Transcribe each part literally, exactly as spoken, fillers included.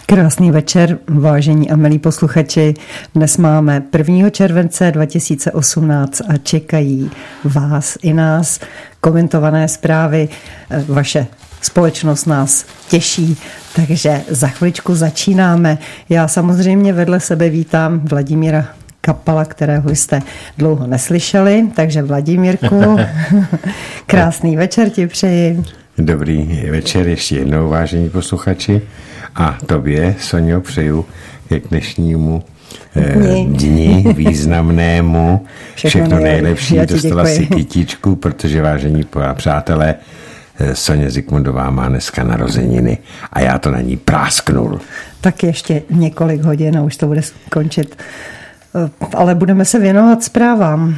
Krásný večer, vážení a milí posluchači. Dnes máme prvního července dva tisíce osmnáct a čekají vás i nás komentované zprávy. Vaše společnost nás těší, takže za chviličku začínáme. Já samozřejmě vedle sebe vítám Vladimíra Kapala, kterého jste dlouho neslyšeli, takže Vladimírku, krásný večer ti přeji. Dobrý večer ještě jednou, vážení posluchači. A tobě, Sonjo, přeju k dnešnímu dni, dni významnému všechno, všechno nejlepší. Dostala si kytičku, protože, vážení přátelé, Sonja Zikmundová má dneska narozeniny a já to na ní prásknul. Tak ještě několik hodin a už to bude skončit. Ale budeme se věnovat zprávám.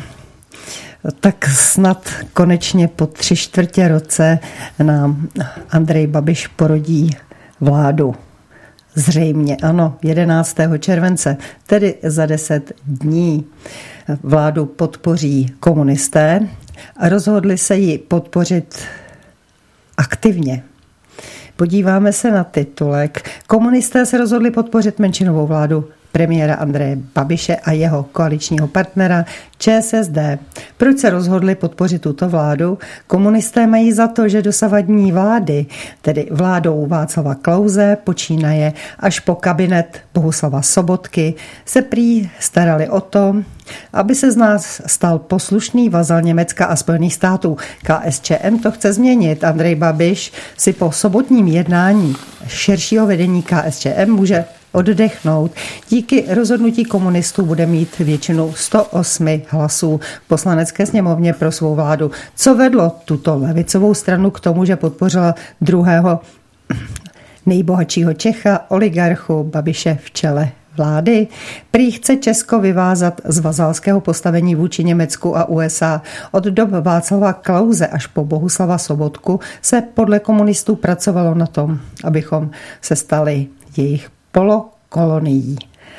Tak snad konečně po tři čtvrtě roce nám Andrej Babiš porodí vládu. Zřejmě, ano, jedenáctého července, tedy za deset dní. Vládu podpoří komunisté a rozhodli se ji podpořit aktivně. Podíváme se na titulek. Komunisté se rozhodli podpořit menšinovou vládu premiéra Andreje Babiše a jeho koaličního partnera ČSSD. Proč se rozhodli podpořit tuto vládu? Komunisté mají za to, že dosavadní vlády, tedy vládou Václava Klause, počínaje až po kabinet Bohuslava Sobotky, se prý starali o to, aby se z nás stal poslušný vazal Německa a Spojených států. KSČM to chce změnit. Andrej Babiš si po sobotním jednání širšího vedení KSČM může oddechnout. Díky rozhodnutí komunistů bude mít většinu sto osm hlasů v poslanecké sněmovně pro svou vládu. Co vedlo tuto levicovou stranu k tomu, že podpořila druhého nejbohatšího Čecha, oligarchu Babiše v čele vlády? Prý chce Česko vyvázat z vazalského postavení vůči Německu a U S A. Od dob Václava Klause až po Bohuslava Sobotku se podle komunistů pracovalo na tom, abychom se stali jejich polokolonií.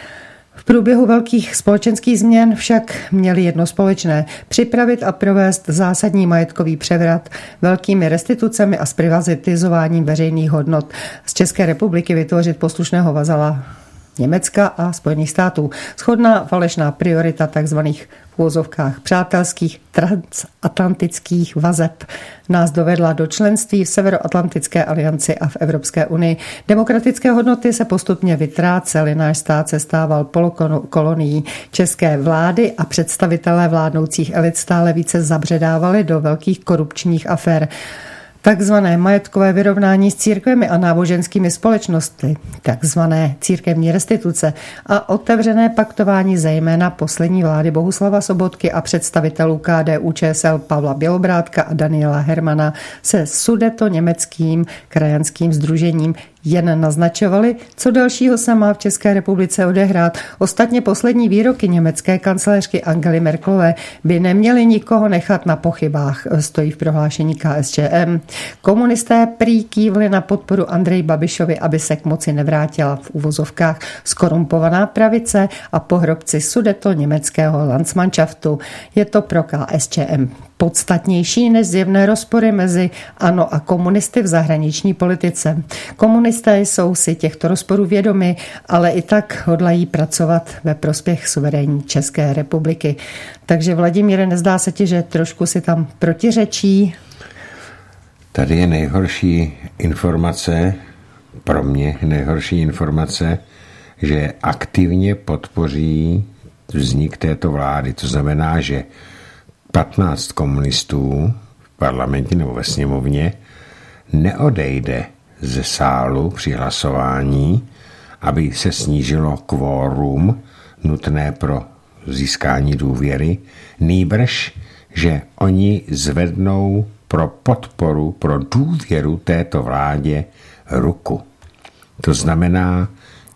V průběhu velkých společenských změn však měli jedno společné: připravit a provést zásadní majetkový převrat velkými restitucemi a zprivatizováním veřejných hodnot. Z České republiky vytvořit poslušného vazala Německa a Spojených států. Shodná falešná priorita takzvaných v úvozovkách přátelských transatlantických vazeb nás dovedla do členství v Severoatlantické alianci a v Evropské unii. Demokratické hodnoty se postupně vytrácely, náš stát se stával polokolonií české vlády a představitelé vládnoucích elit stále více zabředávali do velkých korupčních afér. Takzvané majetkové vyrovnání s církvemi a náboženskými společnostmi, takzvané církevní restituce a otevřené paktování zejména poslední vlády Bohuslava Sobotky a představitelů K D U Č S L Pavla Bělobrádka a Daniela Hermana se sudetoněmeckým krajanským sdružením jen naznačovali, co dalšího se má v České republice odehrát. Ostatně poslední výroky německé kancléřky Angely Merkelové by neměly nikoho nechat na pochybách, stojí v prohlášení K S Č M. Komunisté prý kývli na podporu Andreji Babišovi, aby se k moci nevrátila v uvozovkách skorumpovaná pravice a pohrobci sudetoněmeckého Landsmannschaftu. Je to pro K S Č M podstatnější než zjevné rozpory mezi ANO a komunisty v zahraniční politice. Komunisté jsou si těchto rozporů vědomi, ale i tak hodlají pracovat ve prospěch suverénní České republiky. Takže Vladimíre, nezdá se ti, že trošku si tam protiřečí? Tady je nejhorší informace, pro mě nejhorší informace, že aktivně podpoří vznik této vlády. To znamená, že patnáct komunistů v parlamentě nebo ve sněmovně neodejde ze sálu při hlasování, aby se snížilo kvórum nutné pro získání důvěry, nýbrž, že oni zvednou pro podporu, pro důvěru této vládě ruku. To znamená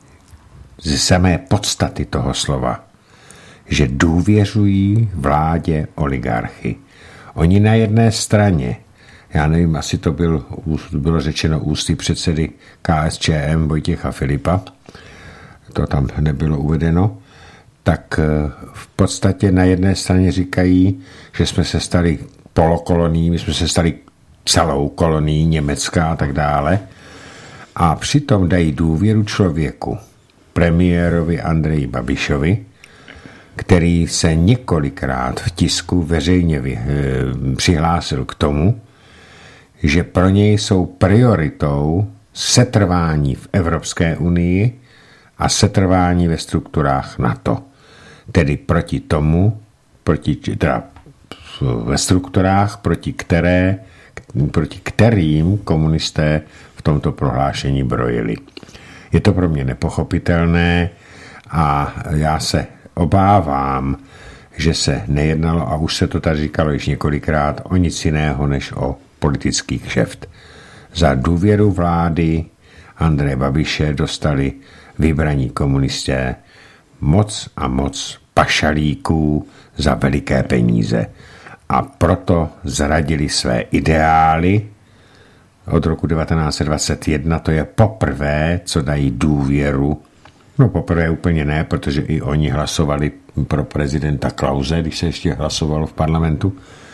ze samé podstaty toho slova, že důvěřují vládě oligarchy. Oni na jedné straně, já nevím, asi to byl, bylo řečeno ústy předsedy K S Č M Vojtěcha Filipa, to tam nebylo uvedeno, tak v podstatě na jedné straně říkají, že jsme se stali polokolonií, my jsme se stali celou kolonií Německa a tak dále. a přitom dají důvěru člověku, premiérovi Andreji Babišovi, který se několikrát v tisku veřejně vy, e, přihlásil k tomu, že pro něj jsou prioritou setrvání v Evropské unii a setrvání ve strukturách NATO. Tedy proti tomu, proti, teda ve strukturách, proti, které, proti kterým komunisté v tomto prohlášení brojili. Je to pro mě nepochopitelné a já se obávám, že se nejednalo, a už se to tady říkalo již několikrát, o nic jiného než o politický kšeft. Za důvěru vlády Andreje Babiše dostali vybraní komunisté moc a moc pašalíků za veliké peníze a proto zradili své ideály. Od roku devatenáct set dvacet jedna to je poprvé, co dají důvěru. No poprvé úplně ne, protože i oni hlasovali pro prezidenta Klause, když se ještě hlasovalo v parlamentu,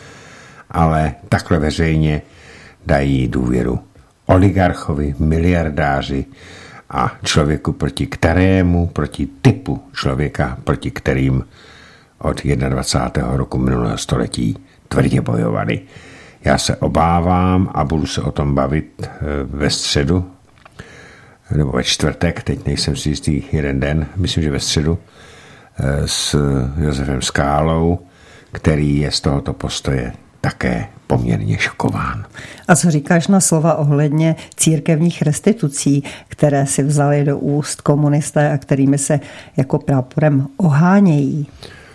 ale takhle veřejně dají důvěru oligarchovi, miliardáři a člověku, proti kterému, proti typu člověka, proti kterým od dvacátého prvního roku minulého století tvrdě bojovali. Já se obávám a budu se o tom bavit ve středu, nebo ve čtvrtek, teď nejsem si jistý jeden den, myslím, že ve středu, s Josefem Skálou, který je z tohoto postoje také poměrně šokován. A co říkáš na slova ohledně církevních restitucí, které si vzali do úst komunisté a kterými se jako práporem ohánějí?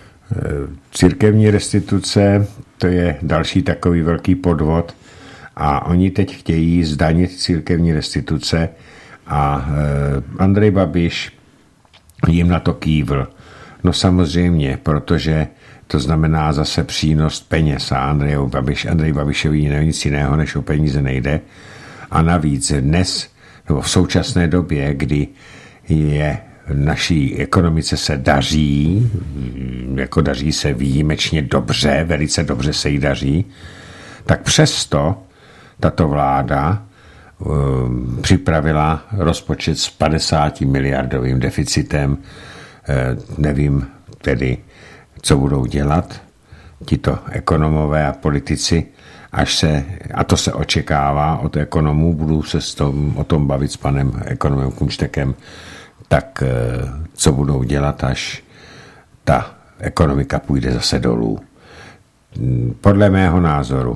Církevní restituce, to je další takový velký podvod a oni teď chtějí zdanit církevní restituce a Andrej Babiš jim na to kývl. No samozřejmě, protože to znamená zase přínos peněz a Andrej Babiš, Andrej Babišovi není nic jiného, než o peníze nejde. A navíc dnes, nebo v současné době, kdy je naší ekonomice se daří, jako daří se výjimečně dobře, velice dobře se jí daří, tak přesto tato vláda um, připravila rozpočet s padesáti miliardovým deficitem. E, nevím tedy, co budou dělat tito ekonomové a politici, až se, a to se očekává od ekonomů, budu se s tom, o tom bavit s panem ekonomem Kunštekem, tak co budou dělat, až ta ekonomika půjde zase dolů. Podle mého názoru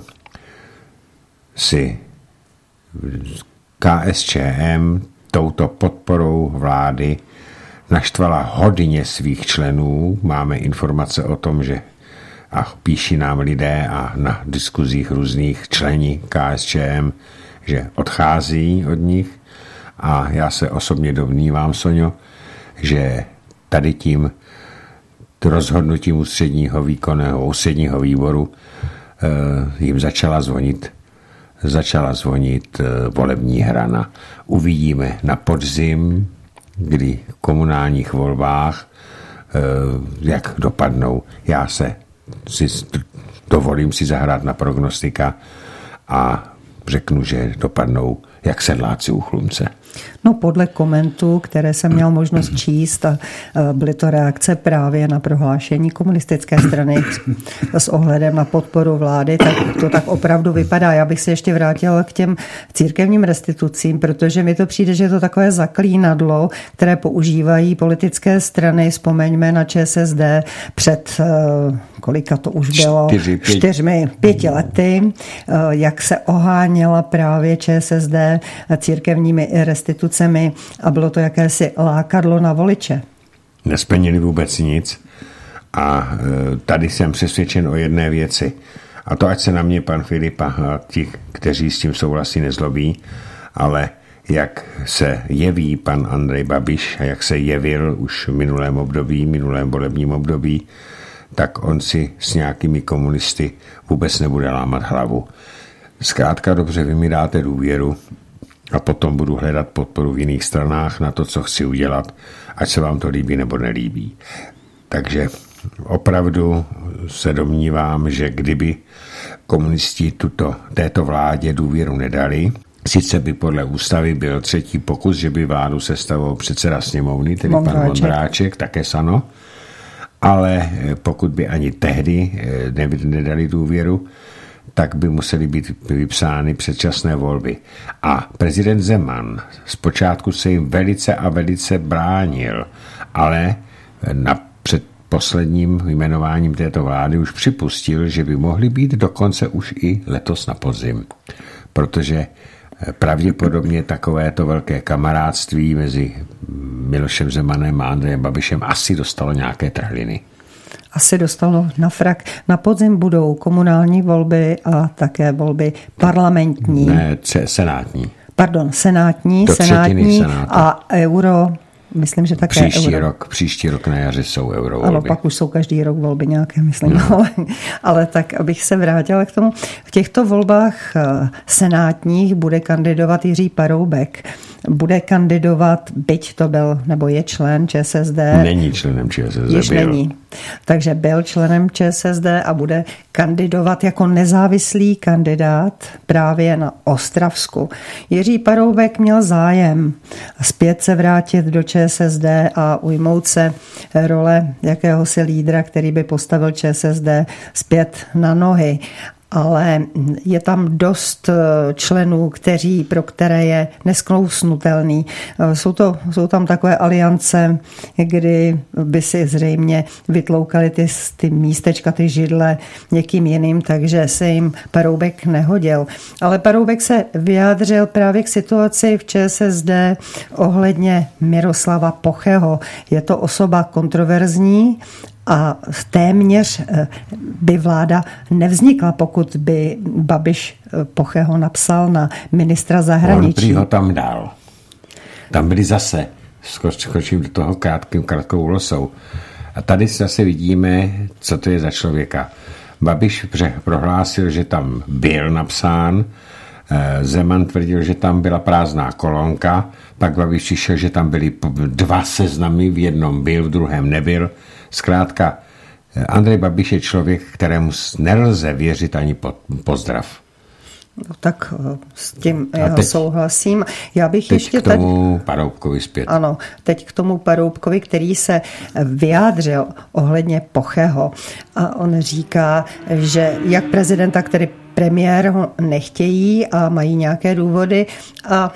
si K S Č M touto podporou vlády naštvala hodně svých členů. Máme informace o tom, že a píší nám lidé a na diskuzích různých člení K S Č M, že odchází od nich. A já se osobně domnívám, Soňo, že tady tím rozhodnutím ústředního výkonného, ústředního výboru eh, jim začala zvonit, začala zvonit eh, volební hrana. Uvidíme na podzim, kdy v komunálních volbách, eh, jak dopadnou. Já se si, dovolím si zahrát na prognostika a řeknu, že dopadnou jak sedláci u chlumce. No podle komentů, které jsem měl možnost číst, a byly to reakce právě na prohlášení komunistické strany s ohledem na podporu vlády, tak to tak opravdu vypadá. Já bych se ještě vrátil k těm církevním restitucím, protože mi to přijde, že je to takové zaklínadlo, které používají politické strany, vzpomeňme na Č S S D před, kolika to už bylo, Čtyři, pět. čtyřmi, pěti lety, jak se oháněla právě Č S S D církevními restitucemi a bylo to jakési lákadlo na voliče. Nesplnili vůbec nic a tady jsem přesvědčen o jedné věci. A to ať se na mě pan Filip a ti, kteří s tím souhlasí, nezlobí, ale jak se jeví pan Andrej Babiš a jak se jevil už v minulém období, minulém volebním období, tak on si s nějakými komunisty vůbec nebude lámat hlavu. Zkrátka dobře, vy mi dáte důvěru a potom budu hledat podporu v jiných stranách na to, co chci udělat, ať se vám to líbí nebo nelíbí. Takže opravdu se domnívám, že kdyby komunisti tuto, této vládě důvěru nedali, Sice by podle ústavy byl třetí pokus, že by vládu sestavoval předseda sněmovny, tedy Vondráček. pan Vondráček, také ano, ale pokud by ani tehdy nedali důvěru, tak by musely být vypsány předčasné volby. A prezident Zeman zpočátku se jim velice a velice bránil, ale na před posledním jmenováním této vlády už připustil, že by mohly být dokonce už i letos na podzim. Protože pravděpodobně takovéto velké kamarádství mezi Milošem Zemanem a Andrejem Babišem asi dostalo nějaké trhliny. Asi dostalo na frak. Na podzim budou komunální volby a také volby parlamentní. Ne, senátní. Pardon, senátní, Do senátní a euro. Myslím, že také příští euro. rok, příští rok na jaře jsou eurovolby. Ano, pak už jsou každý rok volby nějaké, myslím. No. Ale, ale tak, abych se vrátila k tomu. V těchto volbách senátních bude kandidovat Jiří Paroubek. Bude kandidovat, byť to byl, nebo je člen ČSSD. Není členem ČSSD. Již byl. není. Takže byl členem ČSSD a bude kandidovat jako nezávislý kandidát právě na Ostravsku. Jiří Paroubek měl zájem zpět se vrátit do ČSSD a ujmout se role jakéhosi lídra, který by postavil ČSSD zpět na nohy. Ale je tam dost členů, kteří, pro které je nesklousnutelný. Jsou, to, jsou tam takové aliance, kdy by si zřejmě vytloukali ty, ty místečka, ty židle někým jiným, takže se jim Paroubek nehodil. Ale Paroubek se vyjádřil právě k situaci v ČSSD ohledně Miroslava Pocheho. Je to osoba kontroverzní, a téměř by vláda nevznikla, pokud by Babiš Pocheho napsal na ministra zahraničí. On prý ho tam dal. Tam byli zase, skočím do toho krátkým, krátkou losou. A tady zase vidíme, co to je za člověka. Babiš prohlásil, že tam byl napsán, Zeman tvrdil, že tam byla prázdná kolonka, pak Babiš přišel, že tam byly dva seznamy, v jednom byl, v druhém nebyl. Zkrátka, Andrej Babiš je člověk, kterému nelze věřit ani pozdrav. No, tak s tím já teď, souhlasím. Já bych teď ještě k tomu teď, Paroubkovi zpět. Ano, teď k tomu Paroubkovi, který se vyjádřil ohledně Pocheho. A on říká, že jak prezidenta, který premiér ho nechtějí a mají nějaké důvody a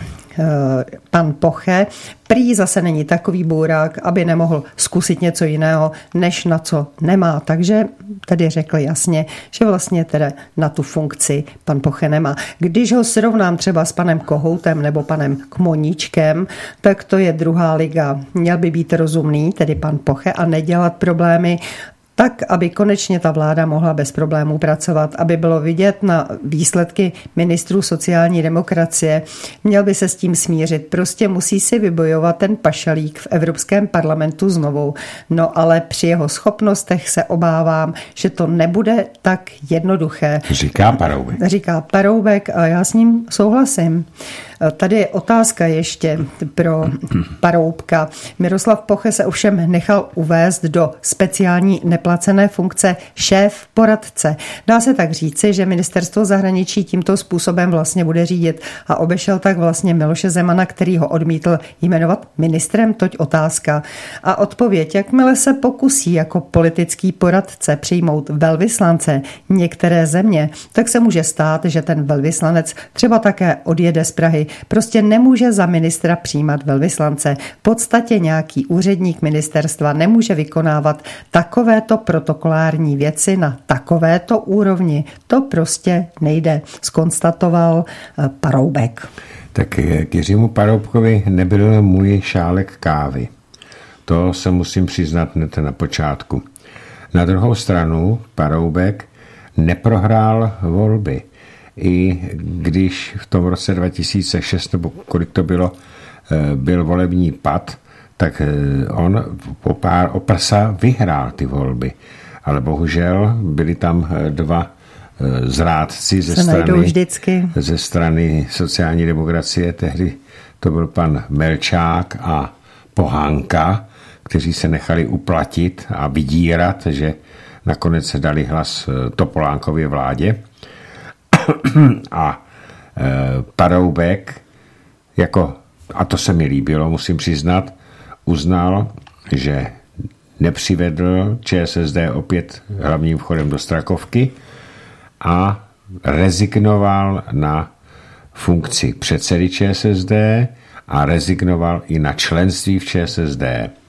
pan Poche prý zase není takový bourák, aby nemohl zkusit něco jiného, než na co nemá. Takže tady řekl jasně, že vlastně teda na tu funkci pan Poche nemá. Když ho srovnám třeba s panem Kohoutem nebo panem Kmoníčkem, tak to je druhá liga. Měl by být rozumný, tedy pan Poche, a nedělat problémy, tak, aby konečně ta vláda mohla bez problémů pracovat, aby bylo vidět na výsledky ministrů sociální demokracie. Měl by se s tím smířit. Prostě musí si vybojovat ten pašalík v Evropském parlamentu znovu. No ale při jeho schopnostech se obávám, že to nebude tak jednoduché. Říká Paroubek. Říká Paroubek a já s ním souhlasím. Tady je otázka ještě pro Paroubka. Miroslav Poche se ovšem nechal uvést do speciální neplacené funkce šéf poradce. Dá se tak říci, že ministerstvo zahraničí tímto způsobem vlastně bude řídit a obešel tak vlastně Miloše Zemana, který ho odmítl jmenovat ministrem, toť otázka. A odpověď, jakmile se pokusí jako politický poradce přijmout velvyslance některé země, tak se může stát, že ten velvyslanec třeba také odjede z Prahy. Prostě nemůže za ministra přijímat velvyslance. V podstatě nějaký úředník ministerstva nemůže vykonávat takovéto protokolární věci na takovéto úrovni. To prostě nejde, zkonstatoval Paroubek. Tak k Jiřímu Paroubkovi nebyl můj šálek kávy. To se musím přiznat hned na počátku. Na druhou stranu Paroubek neprohrál volby. I když v tom roce dva tisíce šest, nebo kolik to bylo, byl volební pad, tak on o pár o prsa vyhrál ty volby. Ale bohužel byli tam dva zrádci ze strany, ze strany sociální demokracie. Tehdy to byl pan Melčák a Pohánka, kteří se nechali uplatit a vydírat, že nakonec se dali hlas Topolánkově vládě. A Paroubek, jako, a to se mi líbilo, musím přiznat, uznal, že nepřivedl ČSSD opět hlavním vchodem do Strakovky a rezignoval na funkci předsedy ČSSD a rezignoval i na členství v ČSSD.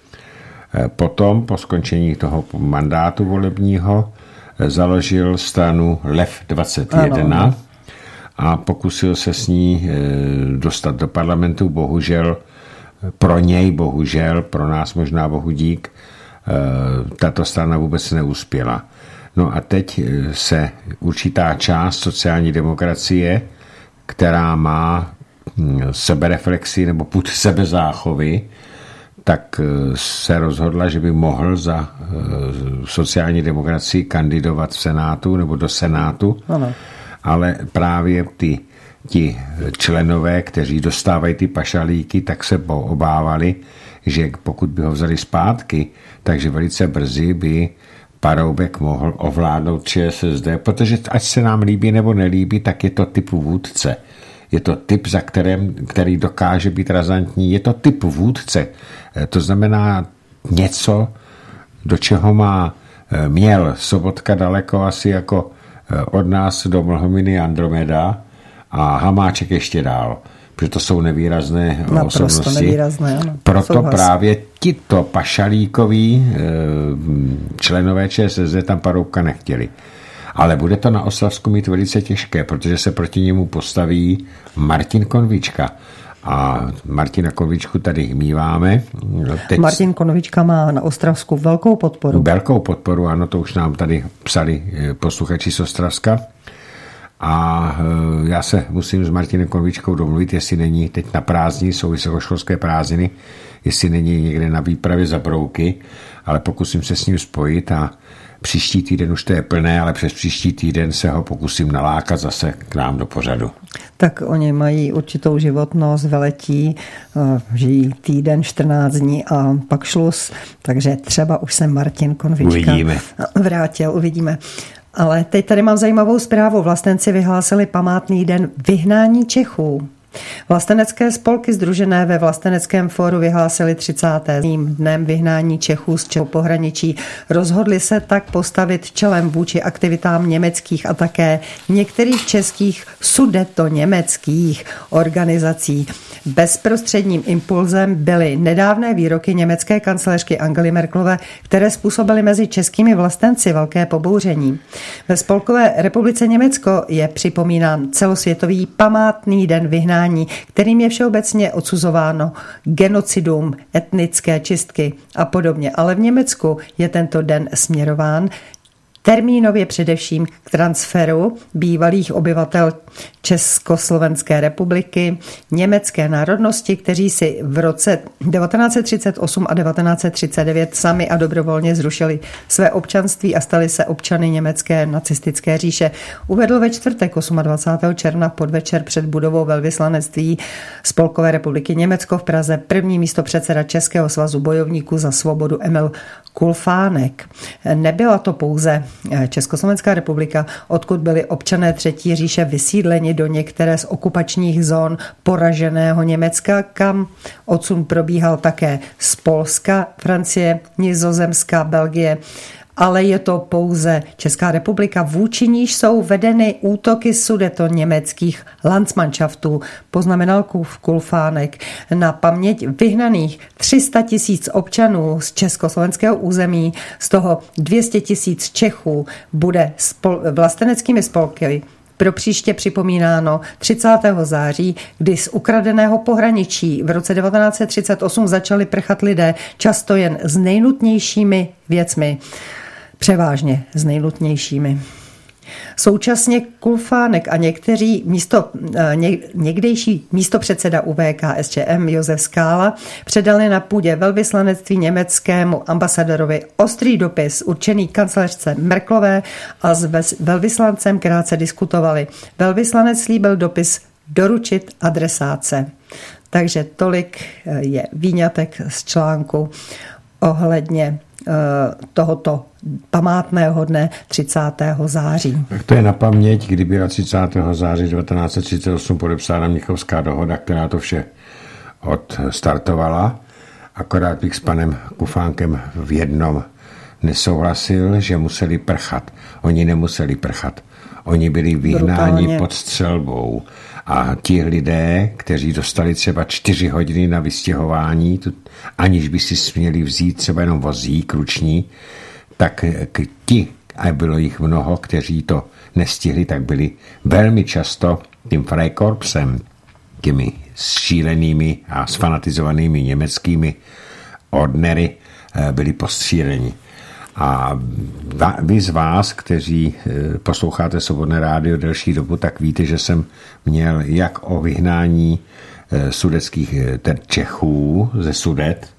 Potom, po skončení toho mandátu volebního, založil stranu Lev dvacet jedna ano. a pokusil se s ní dostat do parlamentu. Bohužel, pro něj bohužel, pro nás možná bohu dík, tato strana vůbec neuspěla. No a teď se určitá část sociální demokracie, která má sebereflexi nebo pud sebezáchovy, tak se rozhodla, že by mohl za sociální demokracii kandidovat v Senátu nebo do Senátu, ano. ale právě ty, ti členové, kteří dostávají ty pašalíky, tak se obávali, že pokud by ho vzali zpátky, takže velice brzy by Paroubek mohl ovládnout ČSSD, protože ať se nám líbí nebo nelíbí, tak je to typu vůdce. Je to typ, za kterým, který dokáže být razantní. Je to typ vůdce. To znamená něco, do čeho má měl Sobotka daleko asi jako od nás do Mlhoviny Andromeda a Hamáček ještě dál. Protože to jsou nevýrazné Naprosto osobnosti. Nevýrazné, ano. Proto Souhlas. právě tito pašalíkoví členové ČSSD tam Paroubka nechtěli. Ale bude to na Ostravsku mít velice těžké, protože se proti němu postaví Martin Konvička. A Martina Konvičku tady míváme. Teď Martin Konvička má na Ostravsku velkou podporu. Velkou podporu, ano, to už nám tady psali posluchači z Ostravska. A já se musím s Martinem Konvičkou domluvit, jestli není teď na prázdní, jsou vysokoškolské prázdniny, jestli není někde na výpravě za Brouky, ale pokusím se s ním spojit a příští týden už to je plné, ale přes příští týden se ho pokusím nalákat zase k nám do pořadu. Tak oni mají určitou životnost, veletí, žijí týden, čtrnáct dní a pak šluz, takže třeba už se Martin Konvička uvidíme. vrátil, uvidíme. Ale teď tady mám zajímavou zprávu. Vlastenci vyhlásili památný den vyhnání Čechů. Vlastenecké spolky sdružené ve Vlasteneckém fóru vyhlásili třicátým dnem vyhnání Čechů z Českého pohraničí. Rozhodli se tak postavit čelem vůči aktivitám německých a také některých českých sudetoněmeckých organizací. Bezprostředním impulzem byly nedávné výroky německé kancléřky Angely Merkelové, které způsobily mezi českými vlastenci velké pobouření. Ve Spolkové republice Německo je připomínán celosvětový památný den vyhnání, kterým je všeobecně odsuzováno genocidum, etnické čistky a podobně. Ale v Německu je tento den směrován termínově především k transferu bývalých obyvatel Československé republiky, německé národnosti, kteří si v roce devatenáct set třicet osm a devatenáct set třicet devět sami a dobrovolně zrušili své občanství a stali se občany německé nacistické říše. Uvedl ve čtvrtek dvacátého osmého června podvečer před budovou velvyslanectví Spolkové republiky Německo v Praze první místopředseda Českého svazu bojovníků za svobodu Emil Kulfánek. Nebyla to pouze Československá republika, odkud byli občané Třetí říše vysídleni do některé z okupačních zón poraženého Německa, kam odsun probíhal také z Polska, Francie, Nizozemska, Belgie, ale je to pouze Česká republika, vůči níž jsou vedeny útoky sudetoněmeckých Landsmannschaftů, poznamenal Kulfánek. Na paměť vyhnaných tři sta tisíc občanů z československého území, z toho dvě stě tisíc Čechů, bude spol- vlasteneckými spolky pro příště připomínáno třicátého září, kdy z ukradeného pohraničí v roce devatenáct set třicet osm začali prchat lidé, často jen s nejnutnějšími věcmi. Převážně s nejnutnějšími. Současně Kulfánek a někteří místo, ně, někdejší místopředseda U V K S Č M Josef Skála předali na půdě velvyslanectví německému ambasadorovi ostrý dopis určený kancléřce Merkelové a s velvyslancem krátce diskutovali. Velvyslanec slíbil dopis doručit adresátce. Takže tolik je výňatek z článku ohledně tohoto památného dne třicátého září. Tak to je na paměť, kdy byla třicátého září devatenáct set třicet osm podepsána Mnichovská dohoda, která to vše odstartovala. Akorát bych s panem Kufánkem v jednom nesouhlasil, že museli prchat. Oni nemuseli prchat. Oni byli vyhnáni brutálně pod střelbou. A ti lidé, kteří dostali třeba čtyři hodiny na vystěhování, aniž by si směli vzít třeba jenom vozík ruční, tak ti, a bylo jich mnoho, kteří to nestihli, tak byli velmi často tím Freikorpsem, těmi šílenými a sfanatizovanými německými ordnery byli postříleni. A vy z vás, kteří posloucháte Svobodné rádio delší dobu, tak víte, že jsem měl jak o vyhnání sudeckých Čechů ze Sudet,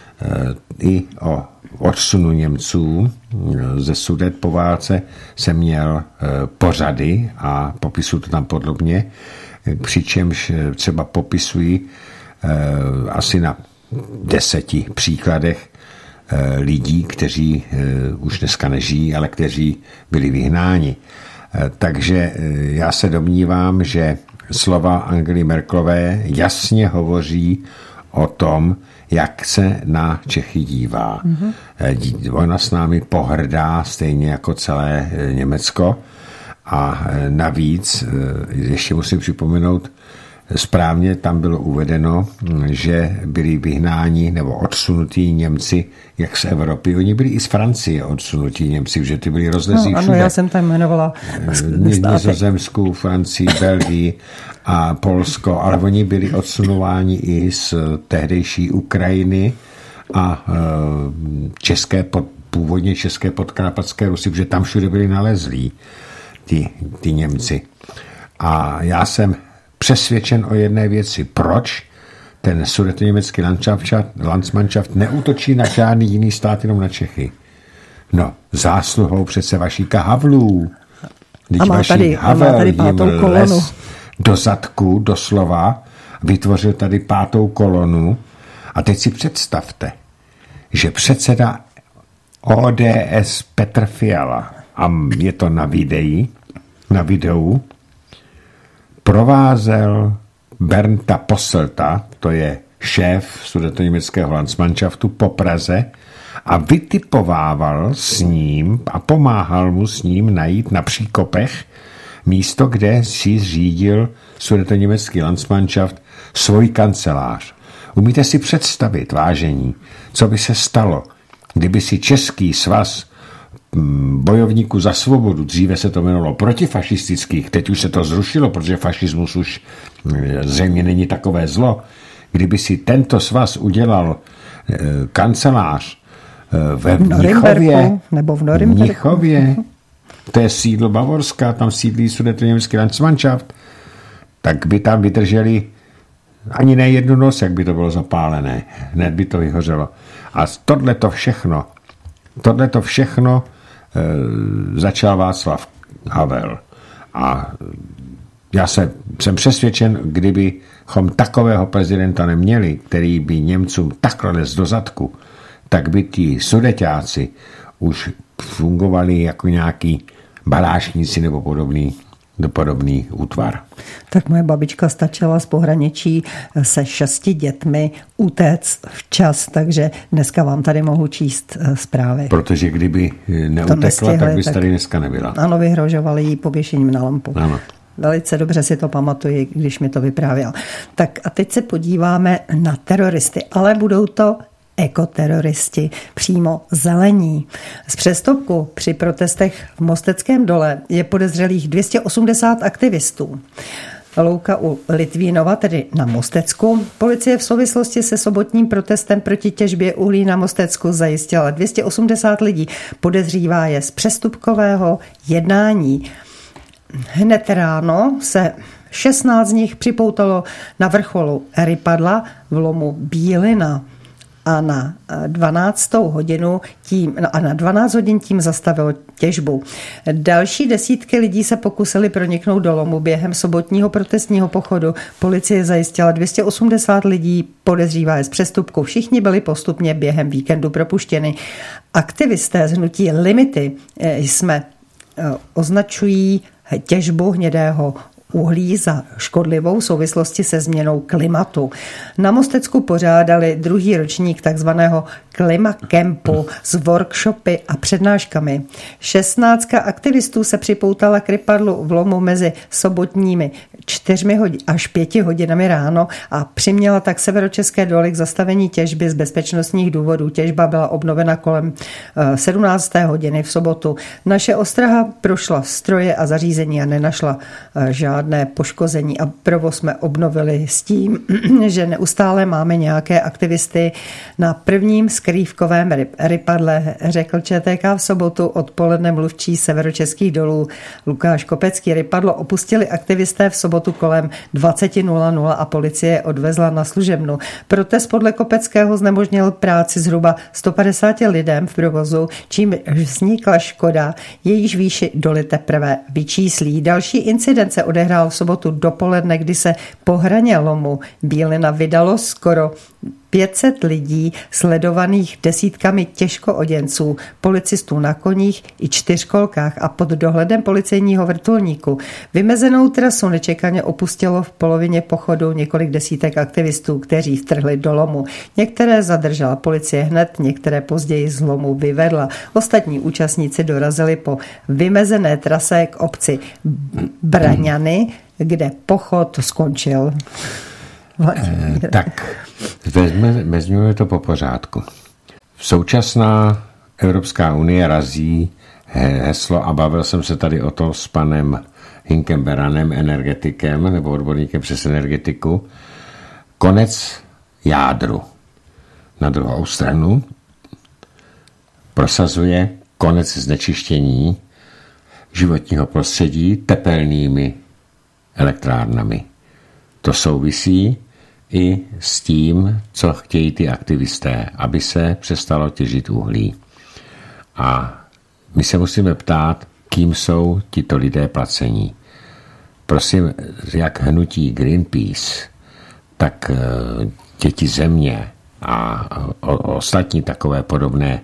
i o odsunu Němců ze Sudet po válce jsem měl pořady a popisuju to tam podrobně, přičemž třeba popisuji asi na deseti příkladech lidí, kteří už dneska nežijí, ale kteří byli vyhnáni. Takže já se domnívám, že slova Angely Merkelové jasně hovoří o tom, jak se na Čechy dívá. Mm-hmm. Ona s námi pohrdá stejně jako celé Německo a navíc, ještě musím připomenout, správně tam bylo uvedeno, že byli vyhnáni nebo odsunutí Němci jak z Evropy. Oni byli i z Francie odsunutí Němci, že ty byli rozlezí no, všude. Ano, já jsem tam jmenovala Nizozemsku, Francii, Belgii a Polsko, ale oni byli odsunováni i z tehdejší Ukrajiny a české, původně české podkarpatské Rusy, protože tam všude byli nalezlí ty, ty Němci. A já jsem přesvědčen o jedné věci. Proč ten sudetoněmecký Landsmannschaft neútočí na žádný jiný stát, jenom na Čechy? No, zásluhou přece Vašíka Havlů. Teď a má tady, Havel má tady pátou kolonu. Do zadku, doslova, vytvořil tady pátou kolonu. A teď si představte, že předseda O D S Petr Fiala, a je to na videu, na videu, provázel Bernta Posselta, to je šéf sudetoněmeckého Landsmannschaftu, po Praze a vytipovával s ním a pomáhal mu s ním najít na Příkopech místo, kde si zřídil sudetoněmecký Landsmannschaft svůj kancelář. Umíte si představit, vážení, co by se stalo, kdyby si Český svaz bojovníků za svobodu, dříve se to jmenovalo protifašistických, teď už se to zrušilo, protože fašismus už zřejmě není takové zlo. Kdyby si tento svaz udělal kancelář ve Mnichově, nebo v Mnichově, to je sídlo Bavorska, tam sídlí sudetoněmecký Landsmannschaft, tak by tam vydrželi ani ne jednu noc, jak by to bylo zapálené. Hned by to vyhořelo. A tohle to všechno, tohle to všechno e, začal Václav Havel. A já se, jsem přesvědčen, kdybychom takového prezidenta neměli, který by Němcům takhle les do zadku, tak by ti sudeťáci už fungovali jako nějaký balášníci nebo podobný, podobný útvar. Tak moje babička stačila z pohraničí se šesti dětmi utéct včas, takže dneska vám tady mohu číst zprávy. Protože kdyby neutekla, nestihli, tak bys tak tady dneska nebyla. Ano, vyhrožovali jí pověšením na lampu. Ano. Velice dobře si to pamatuji, když mi to vyprávěl. Tak a teď se podíváme na teroristy, ale budou to ekoteroristi, přímo zelení. Z přestupku při protestech v Mosteckém dole je podezřelých dvě stě osmdesát aktivistů. Louka u Litvínova, tedy na Mostecku. Policie v souvislosti se sobotním protestem proti těžbě uhlí na Mostecku zajistila dvě stě osmdesát lidí. Podezřívá je z přestupkového jednání. Hned ráno se šestnáct z nich připoutalo na vrcholu Rypadla v lomu Bílina. a na dvanáctou hodinu tím, a na dvanáct hodin tím zastavilo těžbu. Další desítky lidí se pokusili proniknout do lomu během sobotního protestního pochodu. Policie zajistila dvě stě osmdesát lidí, podezřívá je z přestupku. Všichni byli postupně během víkendu propuštěni. Aktivisté z hnutí Limity jsme označují těžbu hnědého uhlí za škodlivou v souvislosti se změnou klimatu. Na Mostecku pořádali druhý ročník takzvaného klimakempu s workshopy a přednáškami. šestnáctka aktivistů se připoutala k rypadlu v lomu mezi sobotními čtyřmi hodin až pěti hodinami ráno a přiměla tak severočeské doly k zastavení těžby z bezpečnostních důvodů. Těžba byla obnovena kolem sedmnácté hodiny v sobotu. Naše ostraha prošla stroje a zařízení a nenašla žádné poškození a provoz jsme obnovili s tím, že neustále máme nějaké aktivisty na prvním skrývkovém rypadle, řekl ČTK v sobotu odpoledne mluvčí severočeských dolů Lukáš Kopecký. Rypadlo opustili aktivisté v sobotu kolem dvacet nula nula a policie odvezla na služebnu. Protest podle Kopeckého znemožnil práci zhruba sto padesáti lidem v provozu, čím vznikla škoda, jejíž výši doly teprve vyčíslí. Další incident se odehrál v sobotu dopoledne, kdy se po hraně lomu Bílina vydalo skoro pět set lidí sledovaných desítkami těžkooděnců, policistů na koních i čtyřkolkách a pod dohledem policejního vrtulníku. Vymezenou trasu nečekaně opustilo v polovině pochodu několik desítek aktivistů, kteří vtrhli do lomu. Některé zadržela policie hned, některé později z lomu vyvedla. Ostatní účastníci dorazili po vymezené trase k obci Braňany, kde pochod skončil. Eh, tak, vezme, vezmeme to po pořádku. Současná Evropská unie razí heslo, a bavil jsem se tady o to s panem Hinkem Beranem, energetikem nebo odborníkem přes energetiku, konec jádru. Na druhou stranu prosazuje konec znečištění životního prostředí tepelnými elektrárnami. To souvisí i s tím, co chtějí ty aktivisté, aby se přestalo těžit uhlí. A my se musíme ptát, kým jsou tito lidé placení. Prosím, jak hnutí Greenpeace, tak Děti země a ostatní takové podobné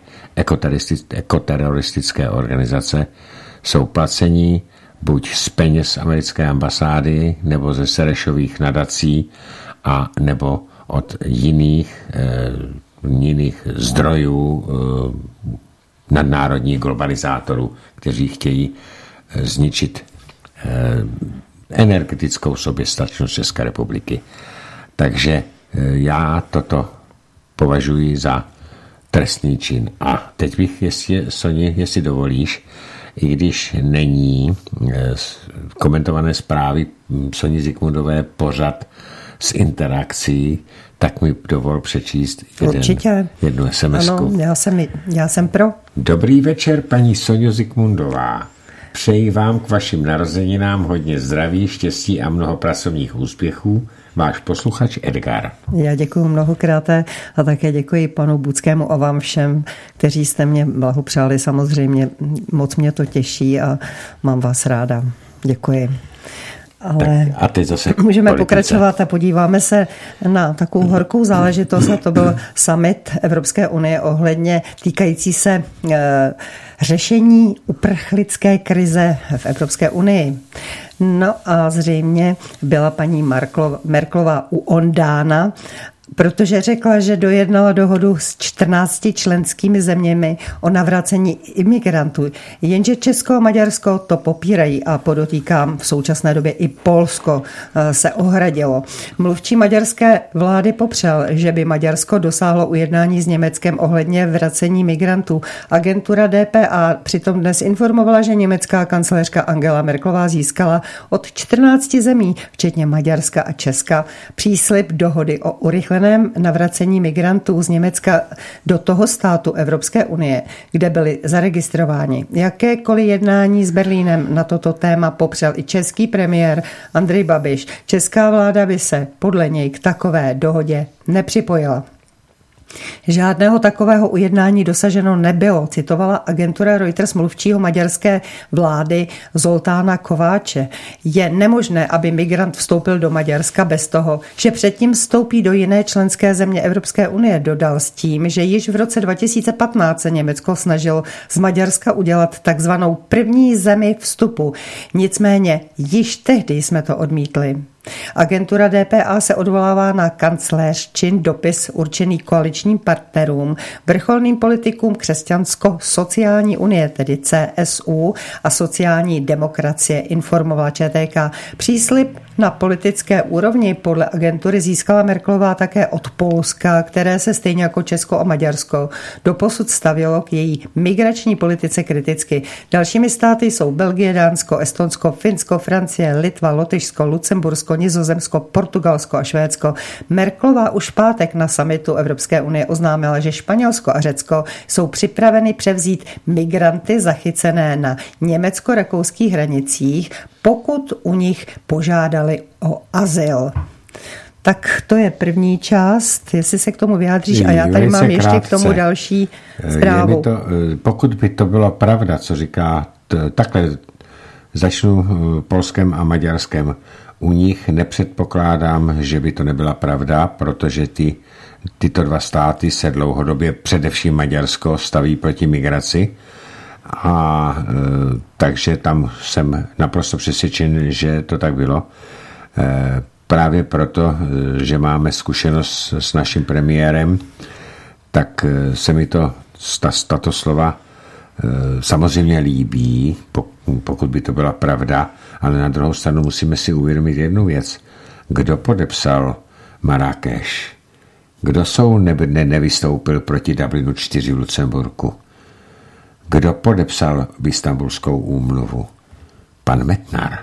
ekoteroristické organizace jsou placení buď z peněz americké ambasády, nebo ze Serešových nadací, a nebo od jiných, eh, jiných zdrojů eh, nadnárodních globalizátorů, kteří chtějí eh, zničit eh, energetickou soběstačnost České republiky. Takže eh, já toto považuji za trestný čin. A teď bych, jestli, Soni, jestli dovolíš, i když není komentované zprávy Soni Zikmundové pořad s interakcí, tak mi dovol přečíst jeden, Určitě. jednu es em esku. Ano, já jsem, já jsem pro. Dobrý večer, paní Sonjo Zikmundová. Přeji vám k vašim narozeninám hodně zdraví, štěstí a mnoho pracovních úspěchů. Váš posluchač Edgar. Já děkuji mnohokrát a také děkuji panu Budskému a vám všem, kteří jste mě blahopřáli. Samozřejmě moc mě to těší a mám vás ráda. Děkuji. Ale tak a teď zase můžeme politice. Pokračovat a podíváme se na takovou horkou záležitost, a to byl summit Evropské unie ohledně týkající se e, řešení uprchlické krize v Evropské unii. No a zřejmě byla paní Merkelová uondána, protože řekla, že dojednala dohodu s čtrnácti členskými zeměmi o navracení imigrantů. Jenže Česko a Maďarsko to popírají a podotýkám, v současné době i Polsko se ohradilo. Mluvčí maďarské vlády popřel, že by Maďarsko dosáhlo ujednání s Německem ohledně vracení migrantů. Agentura D P A přitom dnes informovala, že německá kancléřka Angela Merkelová získala od čtrnácti zemí, včetně Maďarska a Česka, příslib dohody o urychlené navracení migrantů z Německa do toho státu Evropské unie, kde byli zaregistrováni. Jakékoliv jednání s Berlínem na toto téma popřel i český premiér Andrej Babiš. Česká vláda by se podle něj k takové dohodě nepřipojila. Žádného takového ujednání dosaženo nebylo, citovala agentura Reuters mluvčího maďarské vlády Zoltána Kováče. Je nemožné, aby migrant vstoupil do Maďarska bez toho, že předtím vstoupí do jiné členské země Evropské unie, dodal s tím, že již v roce dva tisíce patnáct se Německo snažilo z Maďarska udělat takzvanou první zemi vstupu. Nicméně již tehdy jsme to odmítli. Agentura D P A se odvolává na kancléřčin dopis určený koaličním partnerům, vrcholným politikům Křesťansko-sociální unie, tedy C S U a sociální demokracie, informovala Č T K. Příslib na politické úrovni podle agentury získala Merkelová také od Polska, které se stejně jako Česko a Maďarsko doposud stavělo k její migrační politice kriticky. Dalšími státy jsou Belgie, Dánsko, Estonsko, Finsko, Francie, Litva, Lotyšsko, Lucembursko, Nizozemsko, Portugalsko a Švédsko. Merkelová už v pátek na summitu Evropské unie oznámila, že Španělsko a Řecko jsou připraveny převzít migranty zachycené na německo-rakouských hranicích, pokud u nich požádali o azyl. Tak to je první část, jestli se k tomu vyjádříš, a já tady mám ještě krátce k tomu další zprávu. To, pokud by to bylo pravda, co říká, t, takhle začnu Polskem a Maďarskem. U nich nepředpokládám, že by to nebyla pravda, protože ty, tyto dva státy se dlouhodobě, především Maďarsko, staví proti migraci. A e, takže tam jsem naprosto přesvědčen, že to tak bylo. E, právě proto, e, že máme zkušenost s naším premiérem, tak e, se mi to, ta, tato slova e, samozřejmě líbí, pokud by to byla pravda, ale na druhou stranu musíme si uvědomit jednu věc. Kdo podepsal Marrákeš? Kdo jsou ne, ne, nevystoupil proti Dublinu čtyři v Lucemburku? Kdo podepsal Istanbulskou úmluvu? Pan Metnar.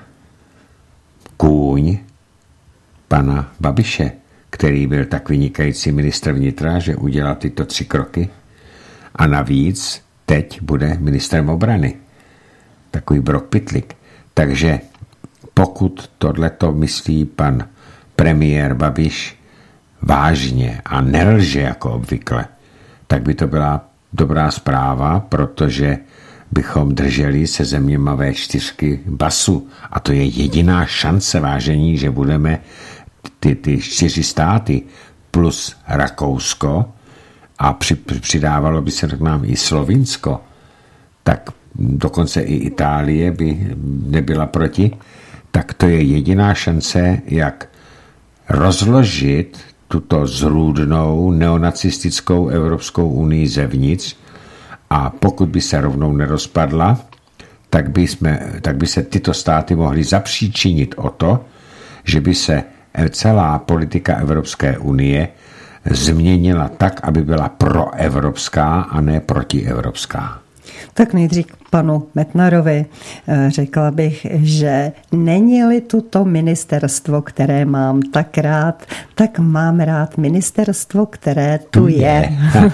Kůň pana Babiše, který byl tak vynikající ministr vnitra, že udělal tyto tři kroky. A navíc teď bude ministrem obrany. Takový Brok Pytlik. Takže pokud tohleto myslí pan premiér Babiš vážně a nelže jako obvykle, tak by to byla dobrá zpráva, protože bychom drželi se zeměma vé čtyřky basu. A to je jediná šance, vážení, že budeme ty, ty čtyři státy plus Rakousko a při, přidávalo by se k nám i Slovinsko, tak dokonce i Itálie by nebyla proti, tak to je jediná šance, jak rozložit tuto zrůdnou neonacistickou Evropskou unii zevnitř, a pokud by se rovnou nerozpadla, tak by, jsme, tak by se tyto státy mohly zapříčinit o to, že by se celá politika Evropské unie změnila tak, aby byla proevropská a ne protievropská. Tak nejdřív panu Metnarovi řekla bych, že není-li tuto ministerstvo, které mám tak rád, tak mám rád ministerstvo, které tu je. je.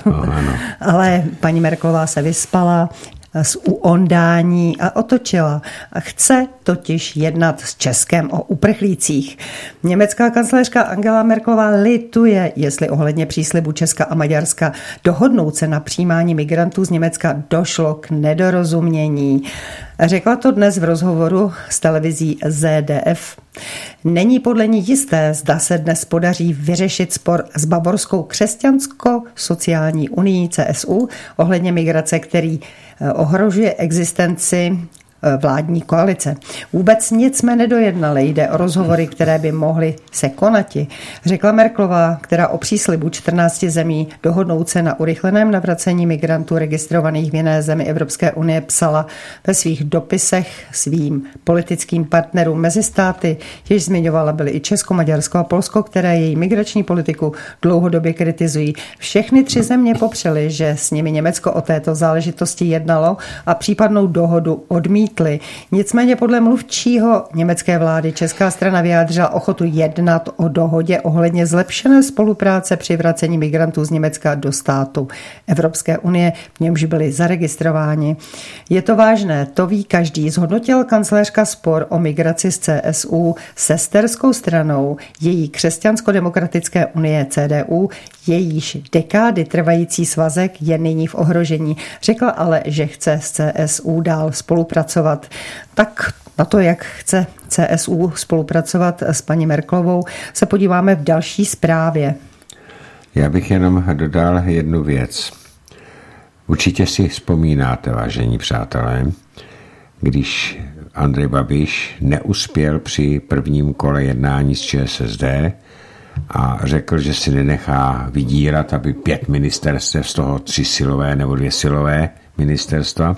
Ale paní Merkelová se vyspala z uondání a otočila. Chce totiž jednat s Českem o uprchlících. Německá kancléřka Angela Merkelová lituje, jestli ohledně příslibu Česka a Maďarska dohodnout se na přijímání migrantů z Německa došlo k nedorozumění. Řekla to dnes v rozhovoru s televizí Z D F. Není podle ní jisté, zda se dnes podaří vyřešit spor s Bavorskou křesťansko-sociální unii C S U ohledně migrace, který ohrožuje existenci vládní koalice. Vůbec nic jsme nedojednali, jde o rozhovory, které by mohly se konati, řekla Merkelová, která o příslibu čtrnácti zemí dohodnout se na urychleném navracení migrantů registrovaných v jiné zemi Evropské unie psala ve svých dopisech svým politickým partnerům mezi státy, jež zmiňovala byly i Česko, Maďarsko a Polsko, které její migrační politiku dlouhodobě kritizují. Všechny tři země popřely, že s nimi Německo o této záležitosti jednalo a případnou dohodu odmítlo. odmítli. Nicméně podle mluvčího německé vlády česká strana vyjádřila ochotu jednat o dohodě ohledně zlepšené spolupráce při vracení migrantů z Německa do státu Evropské unie, v němž byli zaregistrováni. Je to vážné, to ví každý, zhodnotil kancléřka spor o migraci z C S U se sesterskou stranou její křesťansko-demokratické unie C D U, jejíž dekády trvající svazek je nyní v ohrožení. Řekla ale, že chce s C S U dál spolupracovat. Tak na to, jak chce C S U spolupracovat s paní Merkelovou, se podíváme v další zprávě. Já bych jenom dodal jednu věc. Určitě si vzpomínáte, vážení přátelé, když Andrej Babiš neuspěl při prvním kole jednání s Č S S D a řekl, že si nenechá vydírat, aby pět ministerstev, z toho tři silové nebo dvě silové ministerstva.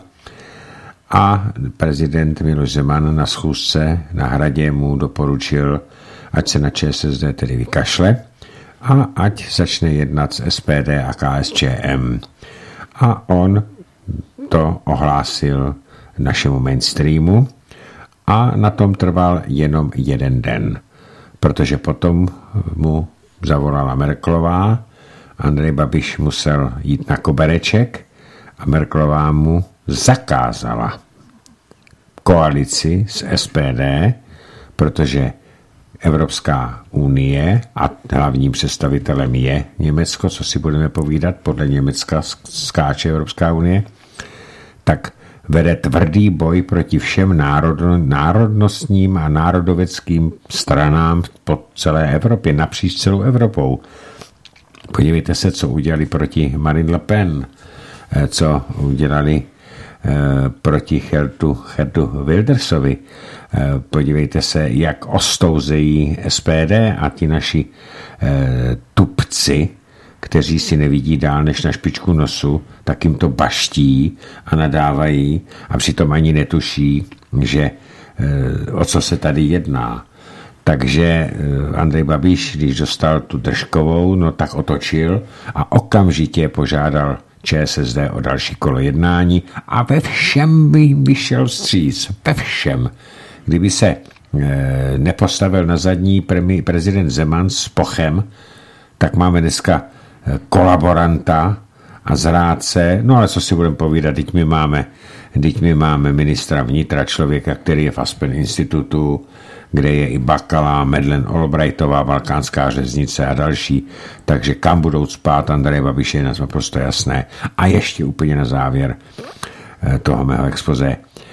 A prezident Miloš Zeman na schůzce na Hradě mu doporučil, ať se na Č S S D tedy vykašle a ať začne jednat s S P D a K S Č M. A on to ohlásil našemu mainstreamu a na tom trval jenom jeden den, protože potom mu zavolala Merkelová, Andrej Babiš musel jít na kobereček a Merkelová mu zakázala koalici s S P D, protože Evropská unie a hlavním představitelem je Německo, co si budeme povídat, podle Německa skáče Evropská unie, tak vede tvrdý boj proti všem národno, národnostním a národoveckým stranám po celé Evropě, napříč celou Evropou. Podívejte se, co udělali proti Marine Le Pen, co udělali eh, proti Gertu, Gertu Wildersovi. Eh, podívejte se, jak ostouzejí S P D a ti naši eh, tupci, kteří si nevidí dál než na špičku nosu, tak jim to baští a nadávají a přitom ani netuší, že o co se tady jedná. Takže Andrej Babiš, když dostal tu držkovou, no tak otočil a okamžitě požádal Č S S D o další kolo jednání a ve všem by vyšel vstříc. Ve všem. Kdyby se nepostavil na zadní prezident Zeman s Pochem, tak máme dneska kolaboranta a zrádce, no ale co si budeme povídat, teď my máme, teď my máme ministra vnitra, člověka, který je v Aspen institutu, kde je i Bakala, Madeleine Albrightová, Balkánská řeznice a další, takže kam budou spát Andreje Babiše, je nás naprosto jasné. A ještě úplně na závěr toho mého expoze,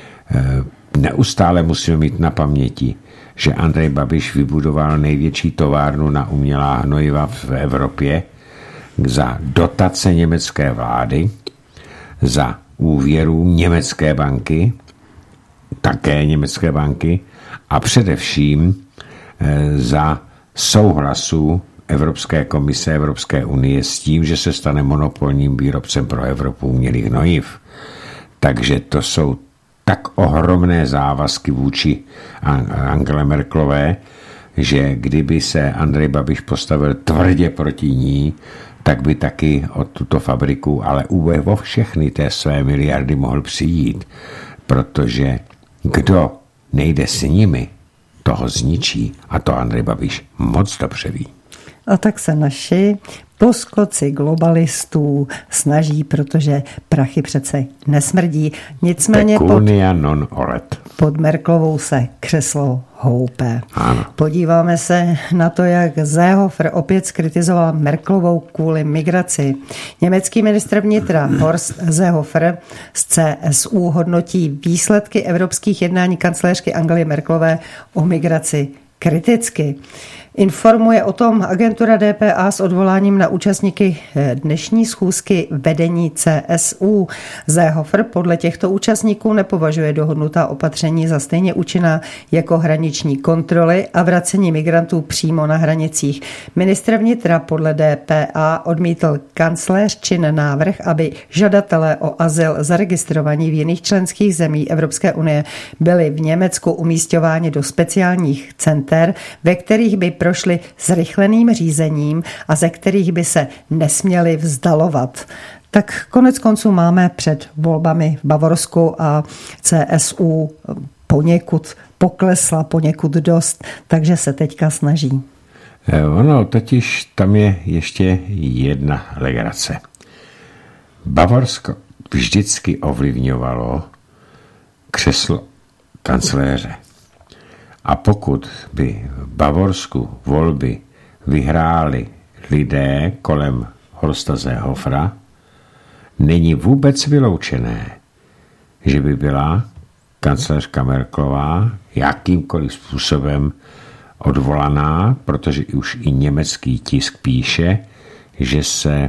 neustále musíme mít na paměti, že Andrej Babiš vybudoval největší továrnu na umělá hnojiva v Evropě za dotace německé vlády, za úvěru německé banky, také německé banky a především za souhlasu Evropské komise Evropské unie s tím, že se stane monopolním výrobcem pro Evropu umělých hnojiv. Takže to jsou tak ohromné závazky vůči Angele Merkelové, že kdyby se Andrej Babiš postavil tvrdě proti ní, tak by taky od tuto fabriku, ale vo všechny té své miliardy mohl přijít, protože kdo nejde s nimi, toho zničí a to Andrej Babiš moc dobře ví. A tak se naši poskoci globalistů snaží, protože prachy přece nesmrdí. Nicméně pod, non olet. pod Merkelovou se křeslo houpe. Ano. Podíváme se na to, jak Seehofer opět skritizoval Merkelovou kvůli migraci. Německý ministr vnitra Horst Seehofer z C S U hodnotí výsledky evropských jednání kancléřky Angely Merkelové o migraci kriticky. Informuje o tom agentura D P A s odvoláním na účastníky dnešní schůzky vedení C S U. Seehofer podle těchto účastníků nepovažuje dohodnutá opatření za stejně účinná jako hraniční kontroly a vracení migrantů přímo na hranicích. Ministr vnitra podle D P A odmítl kancléřčin návrh, aby žadatelé o azyl zaregistrovaní v jiných členských zemí Evropské unie byli v Německu umísťováni do speciálních center, ve kterých by prošli zrychleným řízením a ze kterých by se nesměli vzdalovat. Tak konec konců máme před volbami v Bavorsku a C S U poněkud poklesla, poněkud dost, takže se teďka snaží. Ono totiž tam je ještě jedna legrace. Bavorsko vždycky ovlivňovalo křeslo kancléře. A pokud by v Bavorsku volby vyhráli lidé kolem Horsta Seehofera, není vůbec vyloučené, že by byla kancléřka Merkelová jakýmkoliv způsobem odvolaná, protože už i německý tisk píše, že se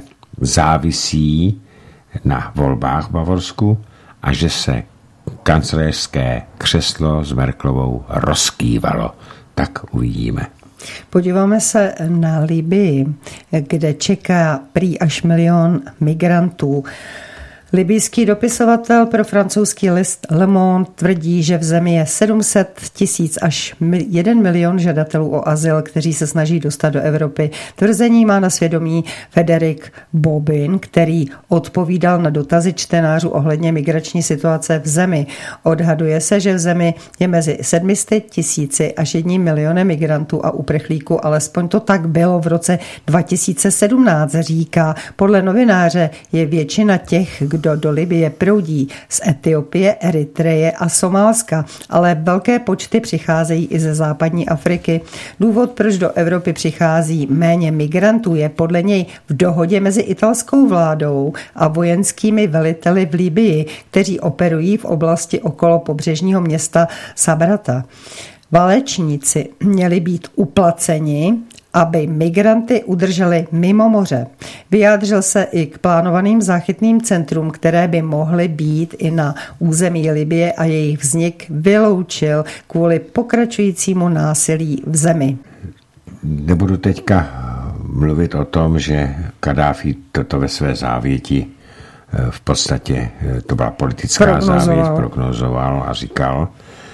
závisí na volbách v Bavorsku a že se kancléřské křeslo s Merkelovou rozkývalo. Tak uvidíme. Podíváme se na Libyi, kde čeká prý až milion migrantů. Libijský dopisovatel pro francouzský list Le Monde tvrdí, že v zemi je sedm set tisíc až jeden milion žadatelů o azyl, kteří se snaží dostat do Evropy. Tvrzení má na svědomí Frédéric Bobin, který odpovídal na dotazy čtenářů ohledně migrační situace v zemi. Odhaduje se, že v zemi je mezi sedmi sty tisíci až jedním milionem migrantů a uprchlíků, alespoň to tak bylo v roce dva tisíce sedmnáct, říká. Podle novináře je většina těch, kdo do Libye proudí z Etiopie, Eritreje a Somálska, ale velké počty přicházejí i ze západní Afriky. Důvod, proč do Evropy přichází méně migrantů, je podle něj v dohodě mezi italskou vládou a vojenskými veliteli v Libyi, kteří operují v oblasti okolo pobřežního města Sabrata. Válečníci měli být uplaceni, aby migranty udrželi mimo moře. Vyjádřil se i k plánovaným záchytným centrům, které by mohly být i na území Libye, a jejich vznik vyloučil kvůli pokračujícímu násilí v zemi. Nebudu teďka mluvit o tom, že Kaddáfí toto ve své závěti v podstatě, to byla politická prognozoval. závěť, prognozoval a říkal,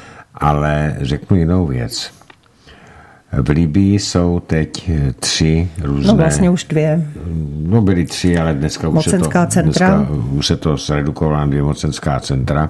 ale řeknu jinou věc. V Libyi jsou teď tři různé... No vlastně už dvě. No byly tři, ale dneska už se, to, dneska už se to zredukovalo na dvě mocenská centra.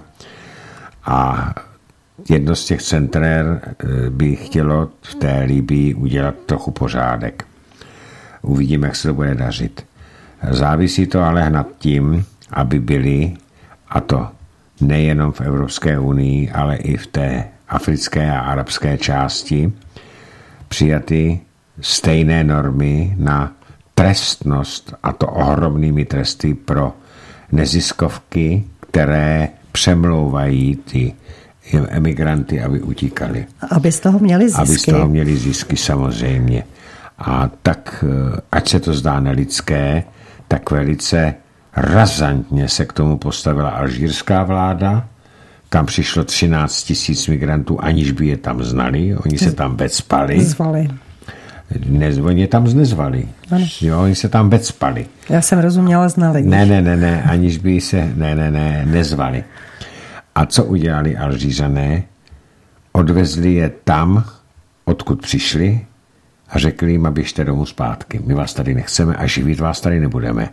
A jedno z těch centrér by chtělo v té Libyi udělat trochu pořádek. Uvidíme, jak se to bude dařit. Závisí to ale nad tím, aby byly, a to nejenom v Evropské unii, ale i v té africké a arabské části, přijaty stejné normy na trestnost, a to ohromnými tresty pro neziskovky, které přemlouvají ty emigranty, aby utíkali. Aby z toho měli zisky. Aby z toho měli zisky, samozřejmě. A tak, ať se to zdá nelidské, tak velice razantně se k tomu postavila alžírská vláda, kam přišlo třináct tisíc migrantů, aniž by je tam znali. Oni se tam vecpali. Zvali. Ne, oni je tam znezvali. Jo, oni se tam vecpali. Já jsem rozuměla, znali. Ne, ne, ne, ne, aniž by se, ne, ne, ne, nezvali. A co udělali Alžířané? Odvezli je tam, odkud přišli, a řekli jim, běžte domů zpátky. My vás tady nechceme a živit vás tady nebudeme.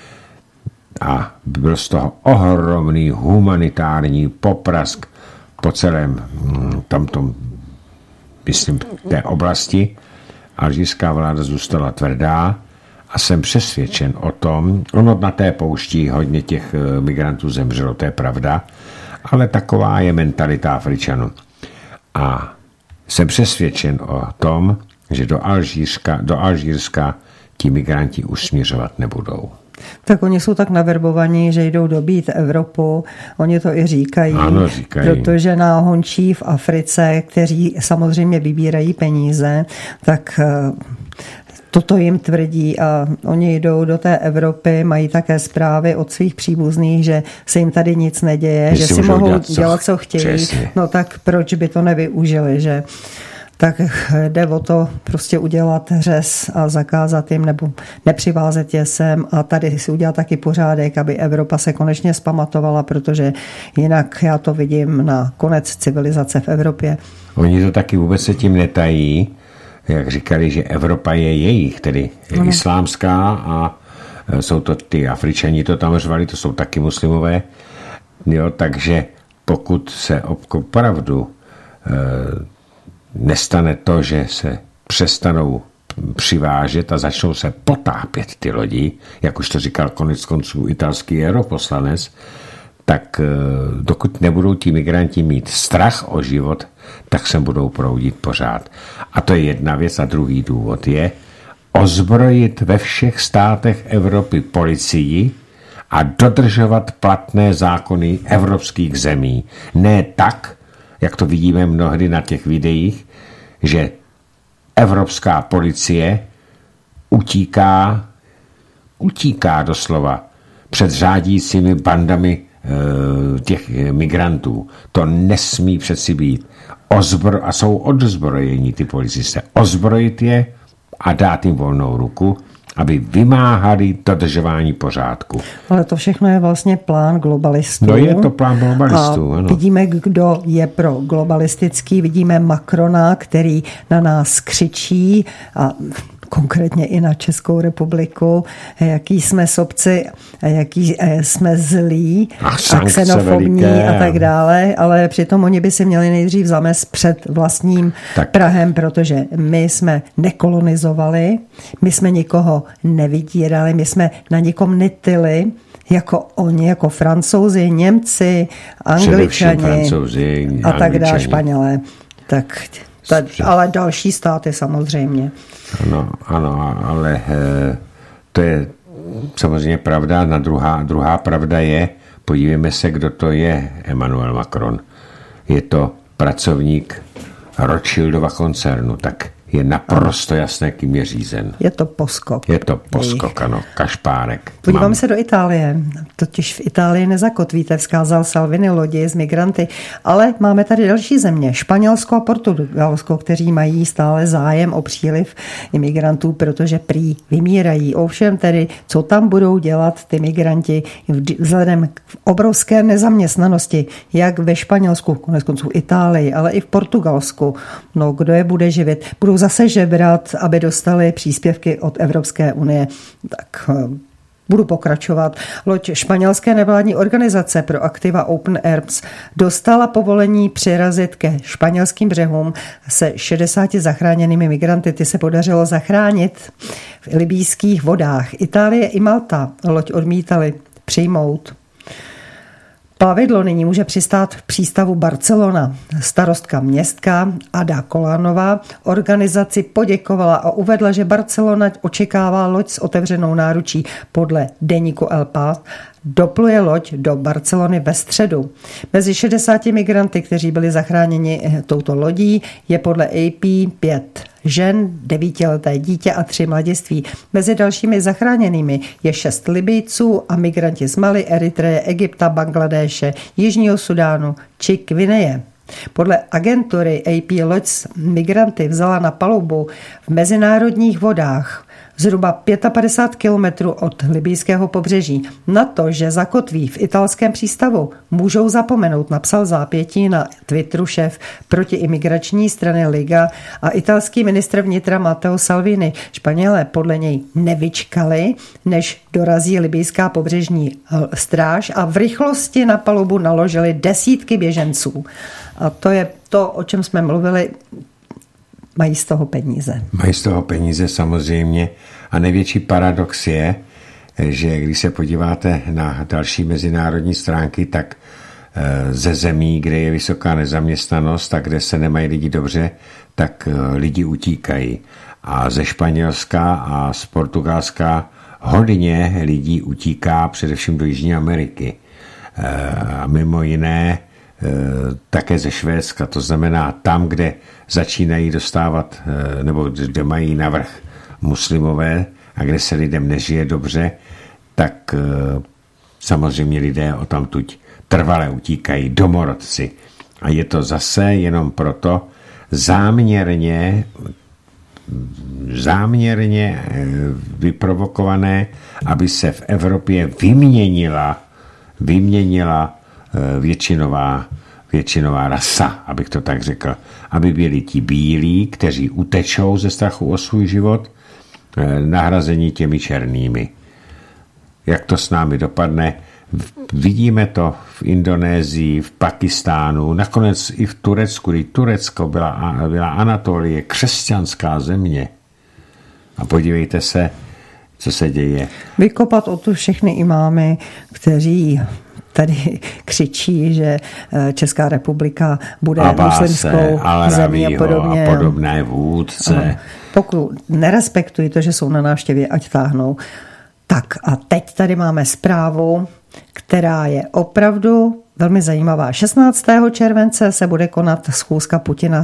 A byl z toho ohromný humanitární poprask po celém tamtom, myslím, té oblasti. Alžírská vláda zůstala tvrdá a jsem přesvědčen o tom, ono na té poušti hodně těch migrantů zemřelo, to je pravda, ale taková je mentalita Afričanů. A jsem přesvědčen o tom, že do Alžírska, do Alžírska ti migranti už směřovat nebudou. Tak oni jsou tak naverbovaní, že jdou dobít Evropu. Oni to i říkají, ano, říkají. Protože na hončí v Africe, kteří samozřejmě vybírají peníze, tak toto jim tvrdí a oni jdou do té Evropy, mají také zprávy od svých příbuzných, že se jim tady nic neděje, že, že si mohou dělat, dělat co chtějí. Přesně. No tak proč by to nevyužili, že? Tak jde o to prostě udělat řez a zakázat jim nebo nepřivázet je sem a tady si udělat taky pořádek, aby Evropa se konečně zpamatovala, protože jinak já to vidím na konec civilizace v Evropě. Oni to taky vůbec se tím netají, jak říkali, že Evropa je jejich, tedy ano. Islámská a jsou to ty Afričani, to tam řvali, to jsou taky muslimové. Jo, takže pokud se opravdu e, nestane to, že se přestanou přivážet a začnou se potápět ty lodi, jak už to říkal konec konců italský europoslanec, tak e, dokud nebudou ti migranti mít strach o život, tak se budou proudit pořád. A to je jedna věc. A druhý důvod je ozbrojit ve všech státech Evropy policii a dodržovat platné zákony evropských zemí. Ne tak, jak to vidíme mnohdy na těch videích, že evropská policie utíká, utíká doslova před řádícími bandami e, těch migrantů. To nesmí přeci být. Ozbro, a jsou odzbrojení ty policisté. Ozbrojit je a dát jim volnou ruku, aby vymáhali dodržování pořádku. Ale to všechno je vlastně plán globalistů. No je to plán globalistů, a ano. Vidíme, kdo je pro globalistický, vidíme Macrona, který na nás křičí a konkrétně i na Českou republiku, jaký jsme sobci, jaký jsme zlí a xenofobní a tak dále, ale přitom oni by si měli nejdřív zamést před vlastním tak. Prahem, protože my jsme nekolonizovali, my jsme nikoho nevydírali, my jsme na nikom netyli, jako oni, jako Francouzi, Němci, Angličani Francouzi, a tak dále, Španělé. Tak Ta, ale další státy samozřejmě. Ano, ano, ale e, to je samozřejmě pravda. Na druhá, druhá pravda je, podívejme se, kdo to je Emmanuel Macron. Je to pracovník Rothschildova koncernu, tak je naprosto jasné, kým je řízen. Je to poskok. Je to poskok, ano, kašpárek. Podíváme Mám. se do Itálie. Totiž v Itálii nezakotvíte, vzkázal Salvini lodi z migranty, ale máme tady další země, Španělsko a Portugalsko, kteří mají stále zájem o příliv imigrantů, protože prý vymírají. Ovšem tedy, co tam budou dělat ty migranti vzhledem k obrovské nezaměstnanosti, jak ve Španělsku, konec konců v Itálii, ale i v Portugalsku. No, kdo je bude živit? Budou zase žebrat, aby dostali příspěvky od Evropské unie. Tak budu pokračovat. Loď španělské nevládní organizace pro aktiva Open Arms dostala povolení přirazit ke španělským břehům se šedesáti zachráněnými migranty. Ty se podařilo zachránit v libýských vodách. Itálie i Malta loď odmítali přijmout. Plavidlo nyní může přistát v přístavu Barcelona. Starostka městka Ada Kolánová organizaci poděkovala a uvedla, že Barcelona očekává loď s otevřenou náručí. Podle deníku El Pas dopluje loď do Barcelony ve středu. Mezi šedesáti migranty, kteří byli zachráněni touto lodí, je podle A P pět žen, devítileté dítě a tři mladiství. Mezi dalšími zachráněnými je šest Libyjců a migranti z Mali, Eritreje, Egypta, Bangladéše, Jižního Sudánu či Gvineje. Podle agentury A P loď s migranty vzala na palubu v mezinárodních vodách zhruba padesát pět kilometrů od libýského pobřeží. Na to, že zakotví v italském přístavu, můžou zapomenout, napsal zápětí na Twitteru šéf protiimigrační strany Liga a italský ministr vnitra Matteo Salvini. Španělé podle něj nevyčkali, než dorazí libýská pobřežní stráž a v rychlosti na palubu naložili desítky běženců. A to je to, o čem jsme mluvili. Mají z toho peníze. Mají z toho peníze samozřejmě. A největší paradox je, že když se podíváte na další mezinárodní stránky, tak ze zemí, kde je vysoká nezaměstnanost a kde se nemají lidi dobře, tak lidi utíkají. A ze Španělska a z Portugalska hodně lidí utíká především do Jižní Ameriky. A mimo jiné také ze Švédska. To znamená tam, kde začínají dostávat, nebo kde mají navrch muslimové a kde se lidem nežije dobře, tak samozřejmě lidé odtamtud trvale utíkají, domorodci. A je to zase jenom proto záměrně záměrně vyprovokované, aby se v Evropě vyměnila vyměnila většinová, většinová rasa, abych to tak řekl. Aby byli ti bílí, kteří utečou ze strachu o svůj život, nahrazení těmi černými. jak to s námi dopadne. Vidíme to v Indonésii, v Pakistánu, nakonec i v Turecku. Turecko byla, byla Anatolie, křesťanská země. A podívejte se, co se děje. Vykopat o tu všechny imámy, kteří tady křičí, že Česká republika bude Abáse, muslimskou zemí a podobně. A podobné vůdce. Ano. Pokud nerespektují to, že jsou na návštěvě, ať táhnou. Tak a teď tady máme zprávu, která je opravdu velmi zajímavá. šestnáctého července se bude konat schůzka Putina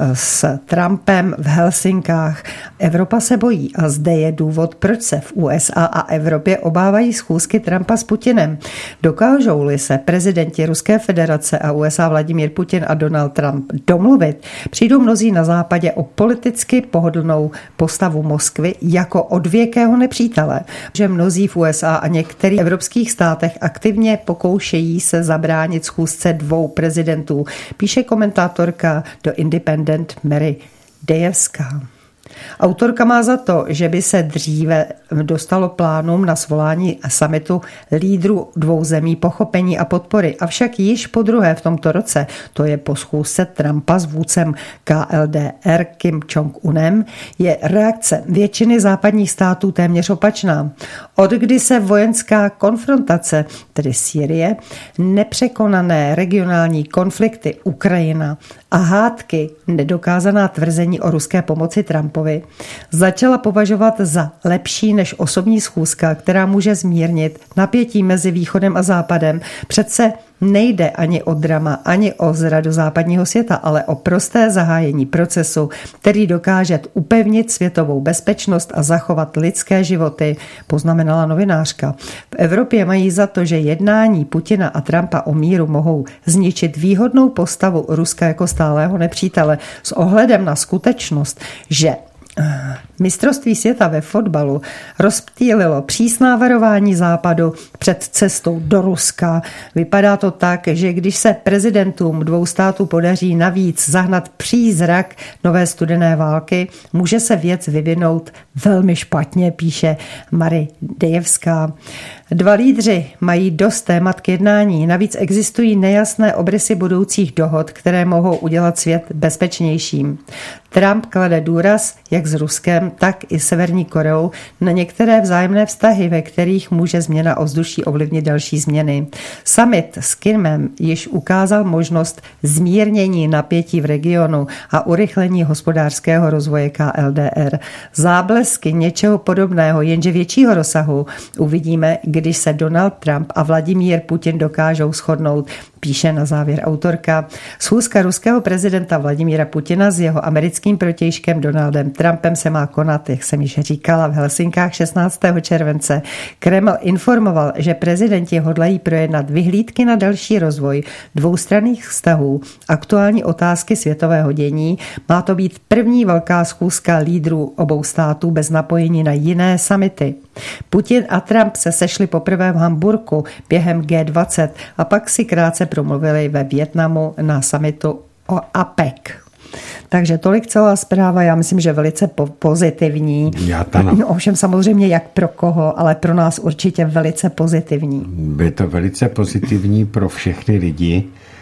s Trumpem v Helsinkách. Evropa se bojí a zde je důvod, proč se v U S A a Evropě obávají schůzky Trumpa s Putinem. Dokážou-li se prezidenti Ruské federace a U S A Vladimír Putin a Donald Trump domluvit, přijdou mnozí na západě o politicky pohodlnou postavu Moskvy jako odvěkého nepřítele, že mnozí v U S A a některých evropských státech aktivně pokoušejí se zabránit schůzce dvou prezidentů, píše komentátorka do Independent Mary Dejevská. Autorka má za to, že by se dříve dostalo plánům na svolání summitu lídrů dvou zemí pochopení a podpory, avšak již po druhé v tomto roce, to je po schůzce Trumpa s vůdcem K L D R Kim Jong-unem, je reakce většiny západních států téměř opačná. Od kdy se vojenská konfrontace, tedy Sýrie, nepřekonané regionální konflikty Ukrajina a hádky, nedokázaná tvrzení o ruské pomoci Trumpovi, začala považovat za lepší než osobní schůzka, která může zmírnit napětí mezi východem a západem. Přece nejde ani o drama, ani o zradu západního světa, ale o prosté zahájení procesu, který dokáže upevnit světovou bezpečnost a zachovat lidské životy, poznamenala novinářka. V Evropě mají za to, že jednání Putina a Trumpa o míru mohou zničit výhodnou postavu Ruska jako stálého nepřítele s ohledem na skutečnost, že mistrovství světa ve fotbalu rozptýlilo přísná varování Západu před cestou do Ruska. Vypadá to tak, že když se prezidentům dvou států podaří navíc zahnat přízrak nové studené války, může se věc vyvinout velmi špatně, píše Mary Dejevská. Dva lídři mají dost témat k jednání. Navíc existují nejasné obrysy budoucích dohod, které mohou udělat svět bezpečnějším. Trump klade důraz jak s Ruskem, tak i Severní Koreou na některé vzájemné vztahy, ve kterých může změna ovzduší ovlivnit další změny. Summit s Kimem již ukázal možnost zmírnění napětí v regionu a urychlení hospodářského rozvoje K L D R. Záblesky něčeho podobného, jenže většího rozsahu, uvidíme, když se Donald Trump a Vladimír Putin dokážou shodnout, píše na závěr autorka. Schůzka ruského prezidenta Vladimíra Putina s jeho americkým protějškem Donaldem Trumpem se má konat, jak jsem již říkala, v Helsinkách šestnáctého července. Kreml informoval, že prezidenti hodlají projednat vyhlídky na další rozvoj dvoustranných vztahů, aktuální otázky světového dění. Má to být první velká schůzka lídrů obou států bez napojení na jiné summity. Putin a Trump se sešli poprvé v Hamburku během G dvacet a pak si krátce promluvili ve Vietnamu na summitu o A P E C. Takže tolik celá zpráva, já myslím, že velice po- pozitivní. Já to no. No, ovšem samozřejmě jak pro koho, ale pro nás určitě velice pozitivní. Je to velice pozitivní pro všechny lidi,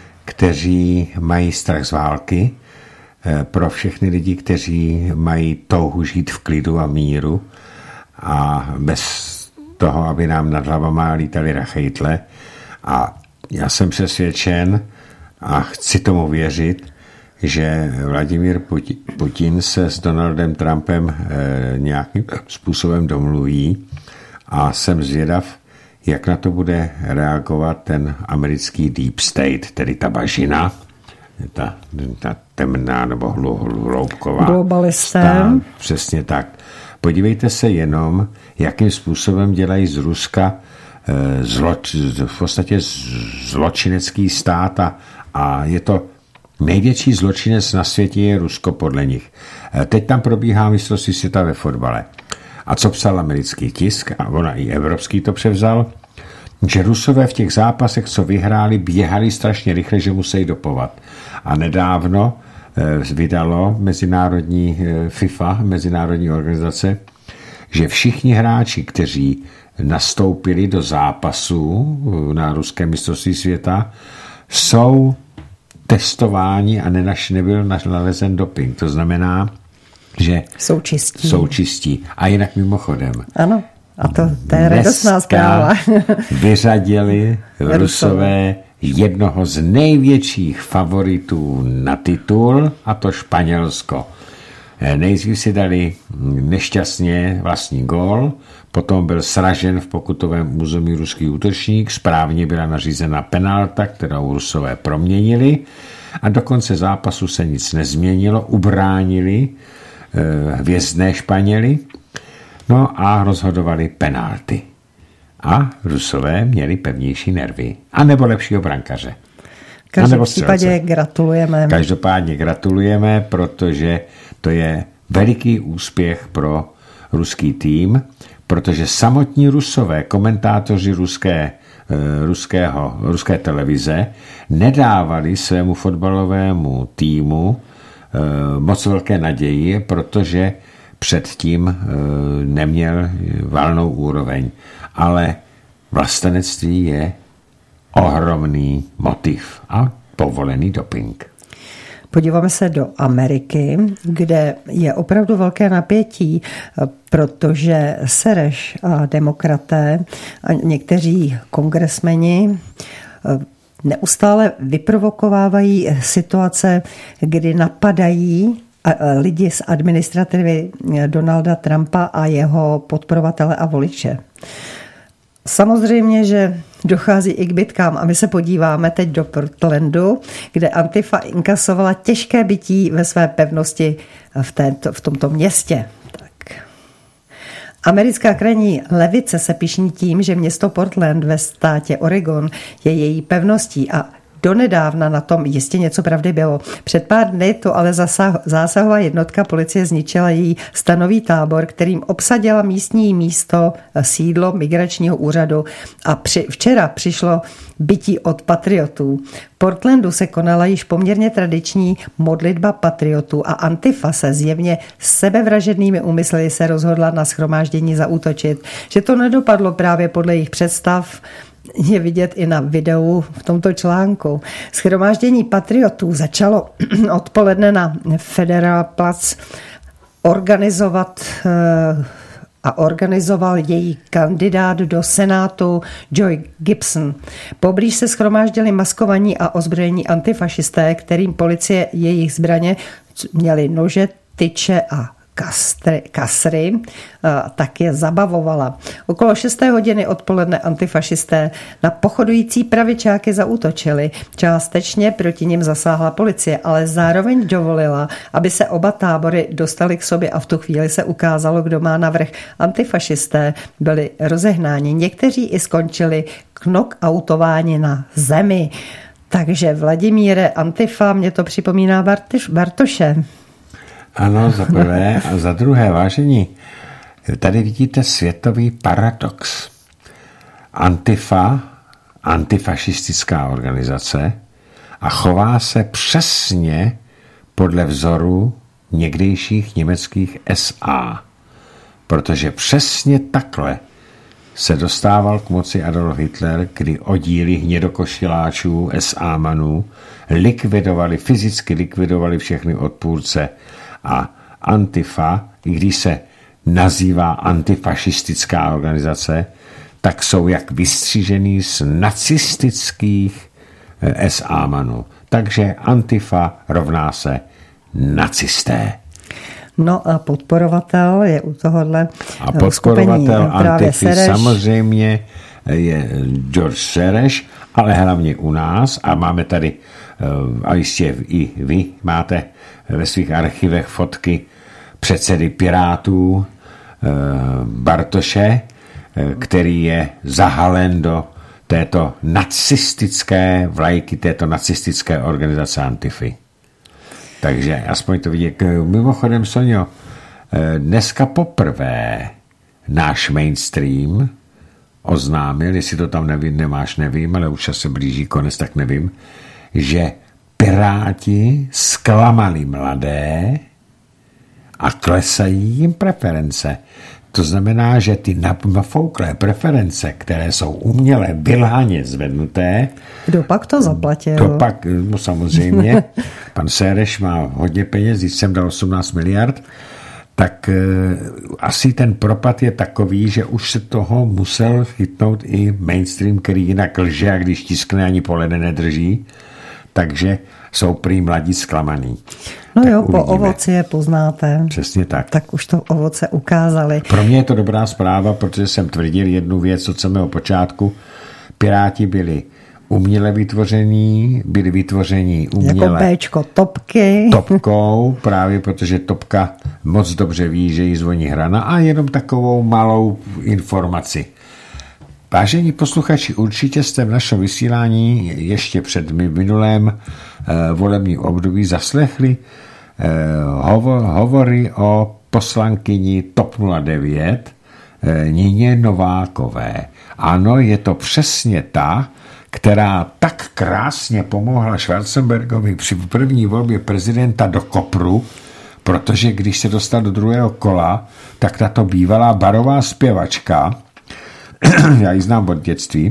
kteří mají strach z války, pro všechny lidi, kteří mají touhu žít v klidu a míru a bez toho, aby nám nad hlavama lítali rachejtle. A já jsem přesvědčen a chci tomu věřit, že Vladimír Putin se s Donaldem Trumpem e, nějakým způsobem domluví a jsem zvědav, jak na to bude reagovat ten americký deep state, tedy ta bažina, ta, ta temná nebo hloubková. Globalisté. Přesně tak. Podívejte se jenom, jakým způsobem dělají z Ruska e, zloč, v podstatě zločinecký stát a, a je to největší zločinec na světě je Rusko podle nich. Teď tam probíhá mistrovství světa ve fotbale. A co psal americký tisk, a ona i evropský to převzal, že Rusové v těch zápasech, co vyhráli, běhali strašně rychle, že musí dopovat. A nedávno vydalo mezinárodní FIFA, mezinárodní organizace, že všichni hráči, kteří nastoupili do zápasu na ruském mistrovství světa, jsou testováni a nenaš, nebyl nalezen doping. To znamená, že jsou čistí. Jsou čistí. A jinak mimochodem. Ano, a to, to je radostná zpráva. Vyřadili Rusové jednoho z největších favoritů na titul, a to Španělsko. Nejdřív si dali nešťastně vlastní gól, potom byl sražen v pokutovém území ruský útočník, správně byla nařízena penalta, kterou Rusové proměnili a do konce zápasu se nic nezměnilo, ubránili eh, hvězdné Španěli, no a rozhodovali penalty. A Rusové měli pevnější nervy, anebo lepšího brankaře. V každém případě gratulujeme. Každopádně gratulujeme, protože to je veliký úspěch pro ruský tým, protože samotní Rusové, komentátoři ruské, ruského, ruské televize, nedávali svému fotbalovému týmu moc velké naději, protože předtím neměl valnou úroveň. Ale vlastenectví je ohromný motiv a povolený doping. Podíváme se do Ameriky, kde je opravdu velké napětí, protože Sereš a demokraté a někteří kongresmeni neustále vyprovokovávají situace, kdy napadají lidi z administrativy Donalda Trumpa a jeho podporovatele a voliče. Samozřejmě, že dochází i k bitkám a my se podíváme teď do Portlandu, kde Antifa inkasovala těžké bití ve své pevnosti v, této, v tomto městě. Tak. Americká krajní levice se pyšní tím, že město Portland ve státě Oregon je její pevností a donedávna na tom jistě něco pravdy bylo. Před pár dny to ale zasah, zásahová jednotka policie zničila její stanový tábor, kterým obsadila místní místo, sídlo migračního úřadu a při, včera přišlo bití od patriotů. V Portlandu se konala již poměrně tradiční modlitba patriotů a Antifa se zjevně sebevražednými úmysly se rozhodla na shromáždění zaútočit. Že to nedopadlo právě podle jejich představ, je vidět i na videu v tomto článku. Shromáždění patriotů začalo odpoledne na Federal Plac organizovat a organizoval její kandidát do Senátu Joy Gibson. Poblíž se shromáždili maskovaní a ozbrojení antifašisté, kterým policie jejich zbraně měly nože, tyče a Kastry, kasry, tak je zabavovala. Okolo šesté hodiny odpoledne antifašisté na pochodující pravičáky zaútočili. Částečně proti nim zasáhla policie, ale zároveň dovolila, aby se oba tábory dostali k sobě a v tu chvíli se ukázalo, kdo má navrch. Antifašisté byli rozehnáni. Někteří i skončili knockoutováni na zemi. Takže Vladimíre, Antifa, mě to připomíná Bartoš, Bartoše. Ano, za prvé. A za druhé, vážení, tady vidíte světový paradox. Antifa, antifašistická organizace, a chová se přesně podle vzoru někdejších německých S A. Protože přesně takhle se dostával k moci Adolf Hitler, kdy oddíly hnědokošiláčů, S A manů, likvidovali, fyzicky likvidovali všechny odpůrce. A Antifa, i když se nazývá antifašistická organizace, tak jsou jak vystřížený z nacistických S A manů. Takže Antifa rovná se nacisté. No a podporovatel je u tohohle A podporovatel Antify samozřejmě je George Soros, ale hlavně u nás, a máme tady, a jistě i vy máte ve svých archivech fotky předsedy Pirátů Bartoše, který je zahalen do této nacistické vlajky, této nacistické organizace Antify. Takže aspoň to vidět. Mimochodem, Sonjo, dneska poprvé náš mainstream oznámil, jestli to tam nevím, nemáš, nevím, ale už se blíží konec, tak nevím, že Piráti zklamali mladé a klesají jim preference. To znamená, že ty nafouklé preference, které jsou uměle vylhaně zvednuté... Kdo pak to zaplatil? To pak, no samozřejmě, pan Séreš má hodně peněz, když jsem dal osmnáct miliard, tak e, asi ten propad je takový, že už se toho musel chytnout i mainstream, který jinak lže a když tiskne ani polene nedrží, takže jsou prý mladí zklamaný. No tak jo, uvidíme. Po ovoci je poznáte. Přesně tak. Tak už to ovoce ukázali. Pro mě je to dobrá zpráva, protože jsem tvrdil jednu věc od samého počátku. Piráti byli uměle vytvoření, byli vytvoření uměle... Jako Bčko topky. Topkou, právě protože topka moc dobře ví, že jí zvoní hrana a jenom takovou malou informaci. Vážení posluchači, určitě jste v našem vysílání ještě před minulém eh, volebním období zaslechli eh, hovo, hovory o poslankyni TOP nula devět eh, Nině Novákové. Ano, je to přesně ta, která tak krásně pomohla Schwarzenbergovi při první volbě prezidenta do kopru, protože když se dostal do druhého kola, tak tato bývalá barová zpěvačka, já ji znám od dětství,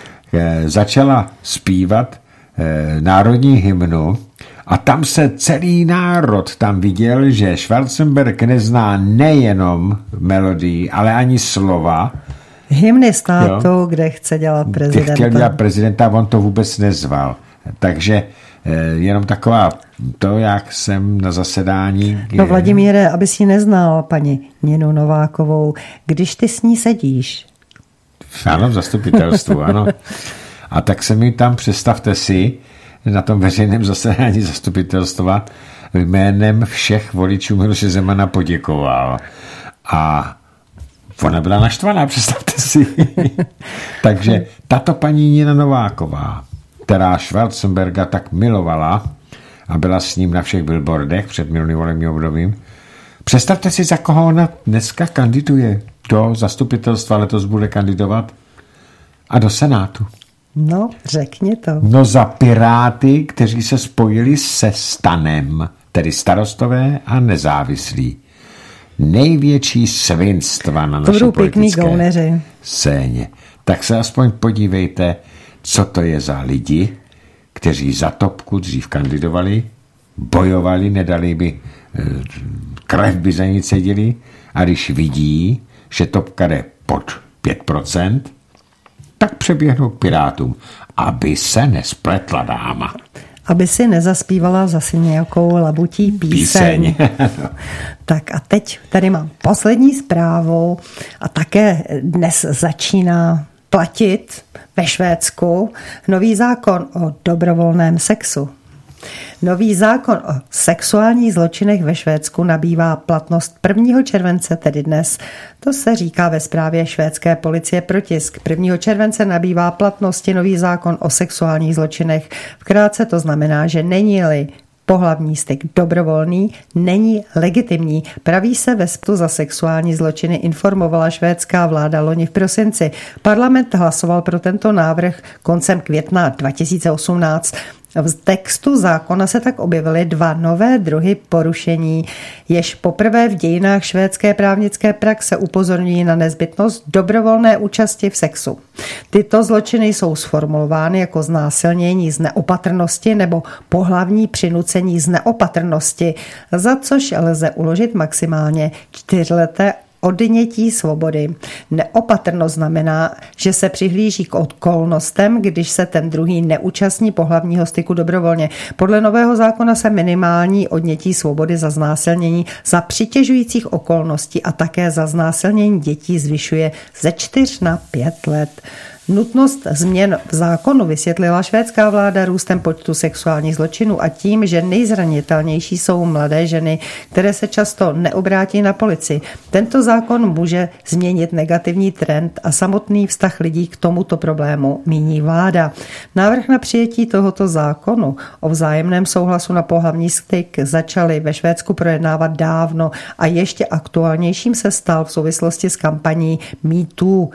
začala zpívat národní hymnu a tam se celý národ tam viděl, že Schwarzenberg nezná nejenom melodii, ale ani slova. Hymny státu, jo? Kde chce dělat prezidenta. Kde chtěl dělat prezidenta, on to vůbec nezval. Takže jenom taková, to, jak jsem na zasedání... No Vladimíre, aby si neznal paní Ninu Novákovou, když ty s ní sedíš. Ano, v zastupitelstvu, ano. A tak se mi tam, představte si, na tom veřejném zasedání zastupitelstva jménem všech voličů Miloše Zemana poděkoval. A ona byla naštvaná, představte si. Takže tato paní Nina Nováková, která Schwarzenberga tak milovala a byla s ním na všech billboardech před minulým volebním obdobím, představte si, za koho ona dneska kandiduje. Do zastupitelstva letos bude kandidovat a do Senátu. No, řekni to. No za Piráty, kteří se spojili se STANem, tedy Starostové a nezávislí. Největší svinstva na naší politické scéně. Tak se aspoň podívejte, co to je za lidi, kteří za topku dřív kandidovali, bojovali, nedali by krev, by za nic seděli, a když vidí, že topka jde pod pět procent, tak přeběhnou k Pirátům, aby se nespletla dáma. Aby si nezaspívala zase nějakou labutí píseň. píseň. Tak a teď tady mám poslední zprávu a také dnes začíná platit ve Švédsku nový zákon o dobrovolném sexu. Nový zákon o sexuálních zločinech ve Švédsku nabývá platnost prvního července, tedy dnes. To se říká ve zprávě švédské policie pro tisk. prvního července nabývá platnosti nový zákon o sexuálních zločinech. Vkrátce to znamená, že není-li pohlavní styk dobrovolný, není legitimní. Praví se ve sptu za sexuální zločiny, informovala švédská vláda loni v prosinci. Parlament hlasoval pro tento návrh koncem května dva tisíce osmnáct. V textu zákona se tak objevily dva nové druhy porušení, jež poprvé v dějinách švédské právnické praxe upozorňují na nezbytnost dobrovolné účasti v sexu. Tyto zločiny jsou sformulovány jako znásilnění z neopatrnosti nebo pohlavní přinucení z neopatrnosti, za což lze uložit maximálně čtyřleté odnětí svobody. Neopatrnost znamená, že se přihlíží k okolnostem, když se ten druhý neúčastní pohlavního styku dobrovolně. Podle nového zákona se minimální odnětí svobody za znásilnění za přitěžujících okolností a také za znásilnění dětí zvyšuje ze čtyř na pět let. Nutnost změn v zákonu vysvětlila švédská vláda růstem počtu sexuálních zločinů a tím, že nejzranitelnější jsou mladé ženy, které se často neobrátí na policii. Tento zákon může změnit negativní trend a samotný vztah lidí k tomuto problému, míní vláda. Návrh na přijetí tohoto zákonu o vzájemném souhlasu na pohlavní styk začali ve Švédsku projednávat dávno a ještě aktuálnějším se stal v souvislosti s kampaní Me Too.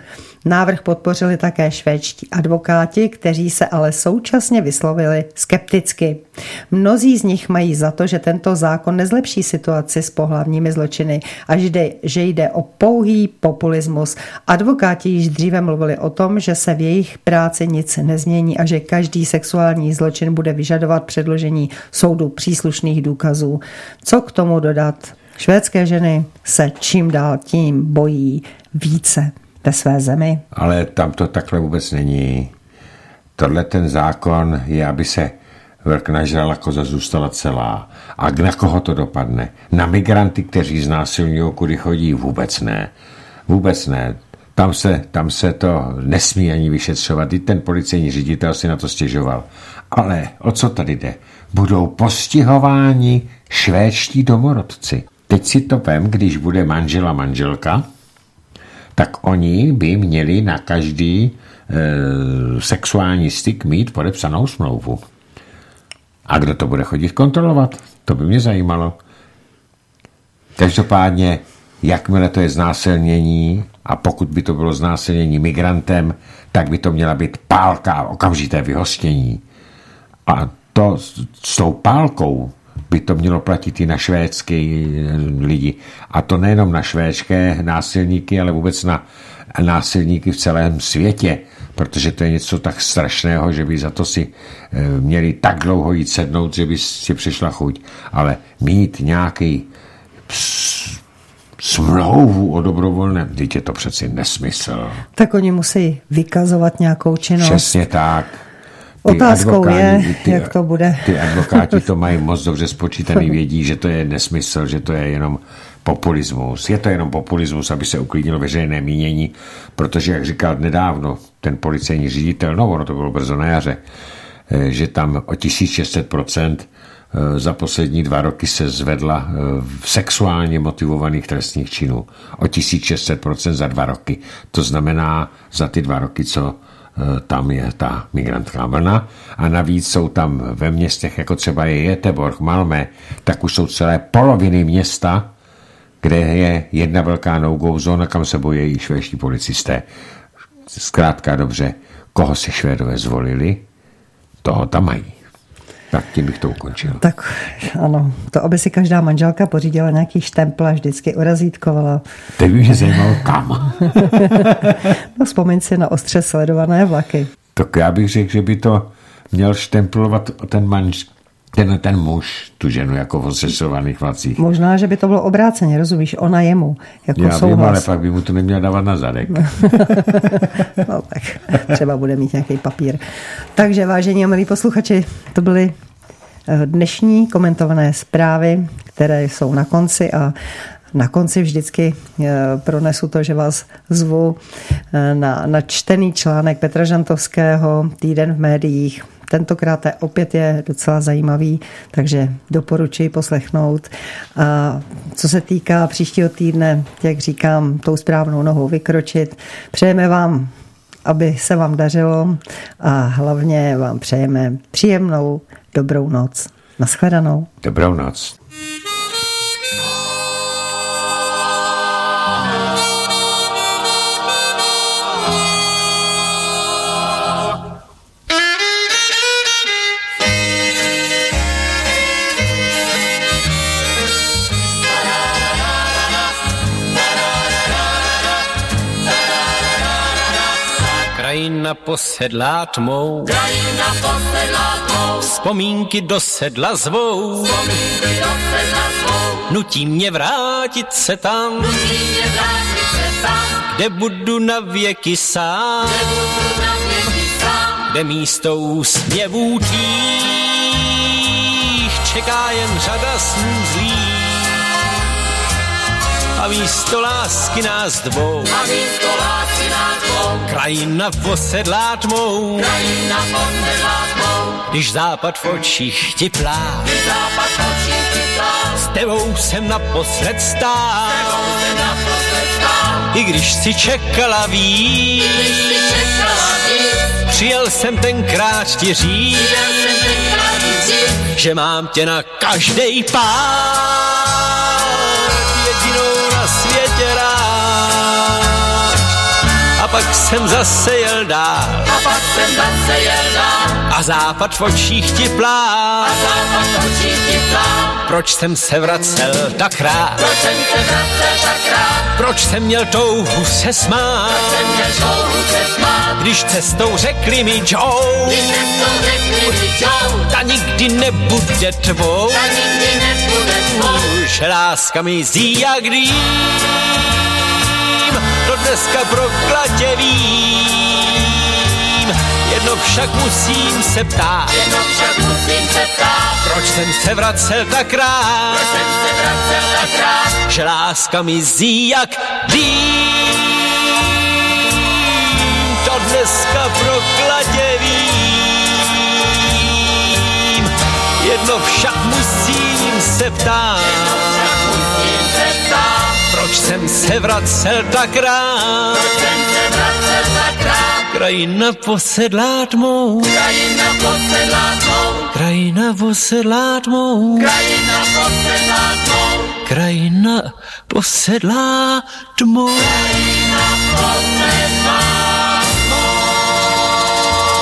Návrh podpořili také švédští advokáti, kteří se ale současně vyslovili skepticky. Mnozí z nich mají za to, že tento zákon nezlepší situaci s pohlavními zločiny a že jde o pouhý populismus. Advokáti již dříve mluvili o tom, že se v jejich práci nic nezmění a že každý sexuální zločin bude vyžadovat předložení soudu příslušných důkazů. Co k tomu dodat? Švédské ženy se čím dál tím bojí více ve své zemi. Ale tam to takhle vůbec není. Tohle ten zákon je, aby se vlk nažral a koza zůstala celá. A na koho to dopadne? Na migranty, kteří znásilňují, kudy chodí? Vůbec ne. Vůbec ne. Tam se, tam se to nesmí ani vyšetřovat. I ten policejní ředitel si na to stěžoval. Ale o co tady jde? Budou postihováni švédští domorodci. Teď si to vem, když bude manžel a manželka, tak oni by měli na každý e, sexuální styk mít podepsanou smlouvu. A kdo to bude chodit kontrolovat? To by mě zajímalo. Každopádně, jakmile to je znásilnění, a pokud by to bylo znásilnění migrantem, tak by to měla být pálka a okamžité vyhostění. A to s tou pálkou by to mělo platit i na švédské lidi. A to nejenom na švédské násilníky, ale vůbec na násilníky v celém světě, protože to je něco tak strašného, že by za to si měli tak dlouho jít sednout, že by si přišla chuť. Ale mít nějaký smlouvu o dobrovolném, teď je to přeci nesmysl. Tak oni musí vykazovat nějakou činnost. Přesně tak. Ty Otázkou je, ty, jak to bude. Ty advokáti to mají moc dobře spočítaný, vědí, že to je nesmysl, že to je jenom populismus. Je to jenom populismus, aby se uklidnilo veřejné mínění, protože, jak říkal nedávno ten policejní ředitel, no ono to bylo brzo na jaře, že tam o tisíc šest set procent za poslední dva roky se zvedla v sexuálně motivovaných trestných činů. O tisíc šest set procent za dva roky. To znamená za ty dva roky, co tam je ta migrantská vlna a navíc jsou tam ve městech, jako třeba je Göteborg, Malmö, tak už jsou celé poloviny města, kde je jedna velká no-go zóna, kam se bojí švédští policisté. Zkrátka dobře, koho si Švédové zvolili, toho tam mají. Tak tím bych to ukončil. Tak ano, to, aby si každá manželka pořídila nějaký štempl a vždycky urazítkovala. Teď by mě zajímalo kam. No vzpomeň si na ostře sledované vlaky. Tak já bych řekl, že by to měl štemplovat ten manž, ten, ten muž, tu ženu jako v ostře sledovaných vlacích. Možná, že by to bylo obráceně, rozumíš, ona jemu. Jako já souhlas. vím, ale pak by mu to neměl dávat na zadek. No tak třeba bude mít nějaký papír. Takže vážení a milí posluchači, to byly dnešní komentované zprávy, které jsou na konci a na konci vždycky pronesu to, že vás zvu na, na čtený článek Petra Žantovského Týden v médiích. Tentokrát opět je docela zajímavý, takže doporučuji poslechnout. A co se týká příštího týdne, jak říkám, tou správnou nohou vykročit. Přejeme vám, aby se vám dařilo a hlavně vám přejeme příjemnou, dobrou noc. Naschledanou. Dobrou noc. Krajina posedlá tmou, krajina posedlá tmou, vzpomínky do sedla zvou, vzpomínky do sedla zvou, nutí mě vrátit se tam, nutí mě vrátit se tam, kde budu na věky sám, kde budu na věky sám, kde místo úsměvů tvých čeká jen řada snů zlých. A místo lásky nás dvou, a místo lásky nás dvou, krajina posedlá tmou, krajina posedlá tmou, když západ v očích ti plá, když západ v očích ti plá, s tebou jsem naposled stál, s tebou jsem naposled stál, i když si čekala víc, když si čekala víc, přijel jsem tenkrát ti říct, přijel jsem tenkrát ti říct, že mám tě na každej pár, jedinou na světě rád. A pak jsem zase jel dál. A pak jsem zase jel dál. A západ v očích ti plál. A západ v očích ti plál. Proč jsem se vracel tak rád? Proč jsem se vracel tak rád? Proč jsem měl touhu se smát? Proč jsem měl touhu se smát? Když cestou řekli mi Joe, Když cestou řekli mi Joe, ta nikdy nebude tvou, ta nikdy nebude tvou. že láska mizí jak dým. To dneska prokladě vím, jedno však musím se ptát. Jedno však musím se ptát. Proč jsem se vracel tak rád? Proč jsem se vracel tak rád? Že láska mizí jak dým. To dneska prokladě vím, jedno však musím se ptát. Jedno však musím se ptát. Proč jsem se vracel tak rád? Proč jsem se vracel tak rád? Krajina posedlá tmou, Krajina posedlá tmou. krajina posedlá tmou, Krajina posedlá tmou. krajina posedlá tmou. Krajina posedlá